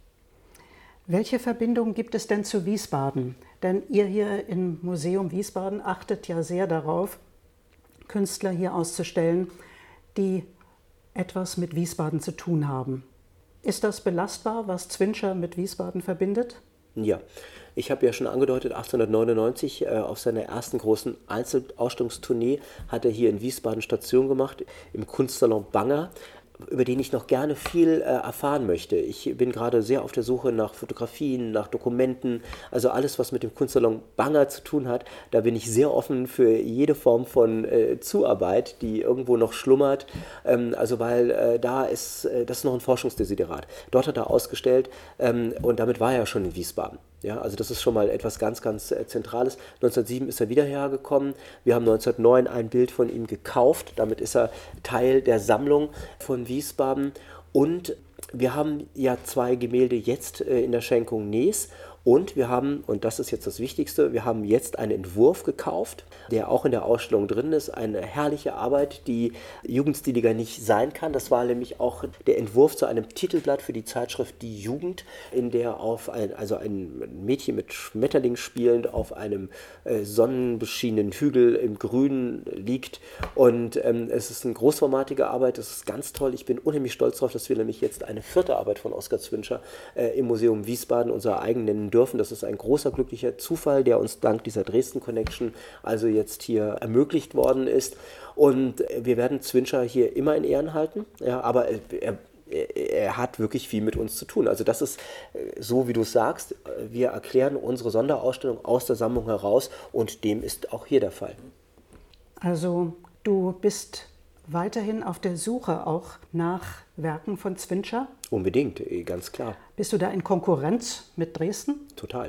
Welche Verbindung gibt es denn zu Wiesbaden? Denn ihr hier im Museum Wiesbaden achtet ja sehr darauf, Künstler hier auszustellen, die etwas mit Wiesbaden zu tun haben. Ist das belastbar, was Zwinscher mit Wiesbaden verbindet? Ja, ich habe ja schon angedeutet, achtzehnhundertneunundneunzig äh, auf seiner ersten großen Einzelausstellungstournee hat er hier in Wiesbaden Station gemacht, im Kunstsalon Banger, über den ich noch gerne viel äh, erfahren möchte. Ich bin gerade sehr auf der Suche nach Fotografien, nach Dokumenten, also alles, was mit dem Kunstsalon Banger zu tun hat. Da bin ich sehr offen für jede Form von äh, Zuarbeit, die irgendwo noch schlummert. Ähm, also weil äh, da ist, äh, das ist noch ein Forschungsdesiderat. Dort hat er ausgestellt ähm, und damit war er ja schon in Wiesbaden. Ja, also das ist schon mal etwas ganz, ganz äh, Zentrales. neunzehnhundertsieben ist er wieder hergekommen. Wir haben neunzehnhundertneun ein Bild von ihm gekauft. Damit ist er Teil der Sammlung von Wiesbaden. Und wir haben ja zwei Gemälde jetzt äh, in der Schenkung Nees. Und wir haben, und das ist jetzt das Wichtigste, wir haben jetzt einen Entwurf gekauft, der auch in der Ausstellung drin ist. Eine herrliche Arbeit, die jugendstiliger nicht sein kann. Das war nämlich auch der Entwurf zu einem Titelblatt für die Zeitschrift Die Jugend, in der auf ein, also ein Mädchen mit Schmetterling spielend auf einem äh, sonnenbeschienenen Hügel im Grünen liegt. Und ähm, es ist eine großformatige Arbeit, das ist ganz toll. Ich bin unheimlich stolz darauf, dass wir nämlich jetzt eine vierte Arbeit von Oskar Zwinscher äh, im Museum Wiesbaden, unser eigenen, dürfen. Das ist ein großer glücklicher Zufall, der uns dank dieser Dresden-Connection also jetzt hier ermöglicht worden ist. Und wir werden Zwinscher hier immer in Ehren halten, ja, aber er, er, er hat wirklich viel mit uns zu tun. Also das ist so, wie du es sagst, wir erklären unsere Sonderausstellung aus der Sammlung heraus, und dem ist auch hier der Fall. Also du bist weiterhin auf der Suche auch nach Werken von Zwinscher? Unbedingt, ganz klar. Bist du da in Konkurrenz mit Dresden? Total.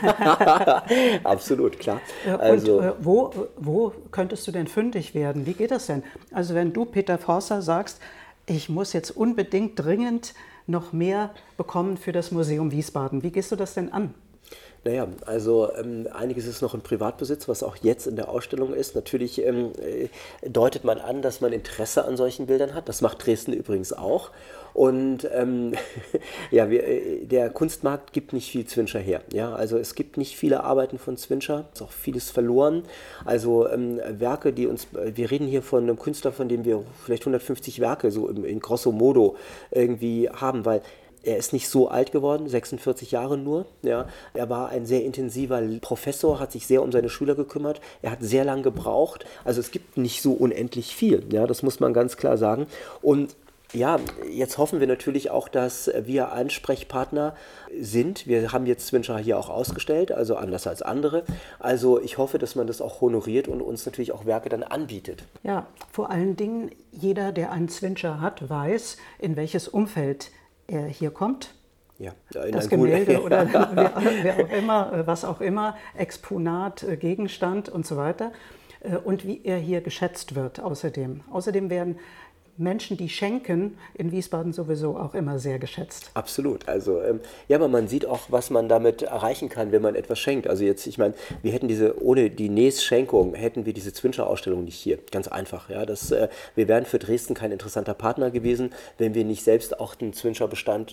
Absolut, klar. Und also, äh, wo, wo könntest du denn fündig werden? Wie geht das denn? Also wenn du, Peter Forster, sagst, ich muss jetzt unbedingt dringend noch mehr bekommen für das Museum Wiesbaden, wie gehst du das denn an? Naja, also ähm, einiges ist noch in Privatbesitz, was auch jetzt in der Ausstellung ist. Natürlich ähm, äh, deutet man an, dass man Interesse an solchen Bildern hat. Das macht Dresden übrigens auch. Und ähm, ja, wir, der Kunstmarkt gibt nicht viel Zwinscher her. Ja? Also es gibt nicht viele Arbeiten von Zwinscher, es ist auch vieles verloren. Also ähm, Werke, die uns, wir reden hier von einem Künstler, von dem wir vielleicht hundertfünfzig Werke so in, in grosso modo irgendwie haben, weil er ist nicht so alt geworden, sechsundvierzig Jahre nur. Ja. Er war ein sehr intensiver Professor, hat sich sehr um seine Schüler gekümmert. Er hat sehr lange gebraucht. Also es gibt nicht so unendlich viel. Ja, das muss man ganz klar sagen. Und ja, jetzt hoffen wir natürlich auch, dass wir Ansprechpartner sind. Wir haben jetzt Zwinscher hier auch ausgestellt, also anders als andere. Also ich hoffe, dass man das auch honoriert und uns natürlich auch Werke dann anbietet. Ja, vor allen Dingen, jeder, der einen Zwinscher hat, weiß, in welches Umfeld er hier kommt. Ja, das Gemälde oder wer, wer auch immer, was auch immer, Exponat, Gegenstand und so weiter. Und wie er hier geschätzt wird außerdem. Außerdem werden Menschen, die schenken, in Wiesbaden sowieso auch immer sehr geschätzt. Absolut. Also ähm, ja, aber man sieht auch, was man damit erreichen kann, wenn man etwas schenkt. Also jetzt, ich meine, wir hätten diese, ohne die Nees-Schenkung, hätten wir diese Zwinscher-Ausstellung nicht hier. Ganz einfach. Ja, das, äh, wir wären für Dresden kein interessanter Partner gewesen, wenn wir nicht selbst auch den Zwinscher-Bestand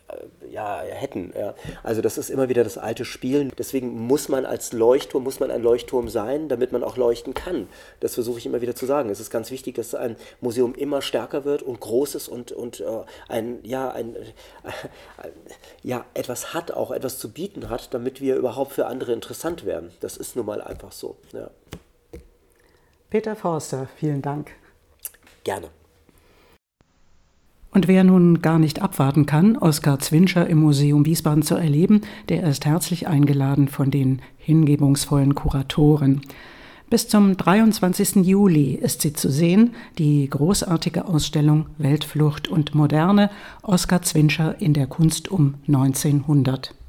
ja, hätten. Ja. Also das ist immer wieder das alte Spielen. Deswegen muss man als Leuchtturm, muss man ein Leuchtturm sein, damit man auch leuchten kann. Das versuche ich immer wieder zu sagen. Es ist ganz wichtig, dass ein Museum immer stärker wird und groß ist und, und uh, ein, ja, ein, äh, ja, etwas hat, auch etwas zu bieten hat, damit wir überhaupt für andere interessant werden. Das ist nun mal einfach so. Ja. Peter Forster, vielen Dank. Gerne. Und wer nun gar nicht abwarten kann, Oskar Zwinscher im Museum Wiesbaden zu erleben, der ist herzlich eingeladen von den hingebungsvollen Kuratoren. Bis zum dreiundzwanzigsten Juli ist sie zu sehen, die großartige Ausstellung Weltflucht und Moderne, Oskar Zwinscher in der Kunst um neunzehnhundert.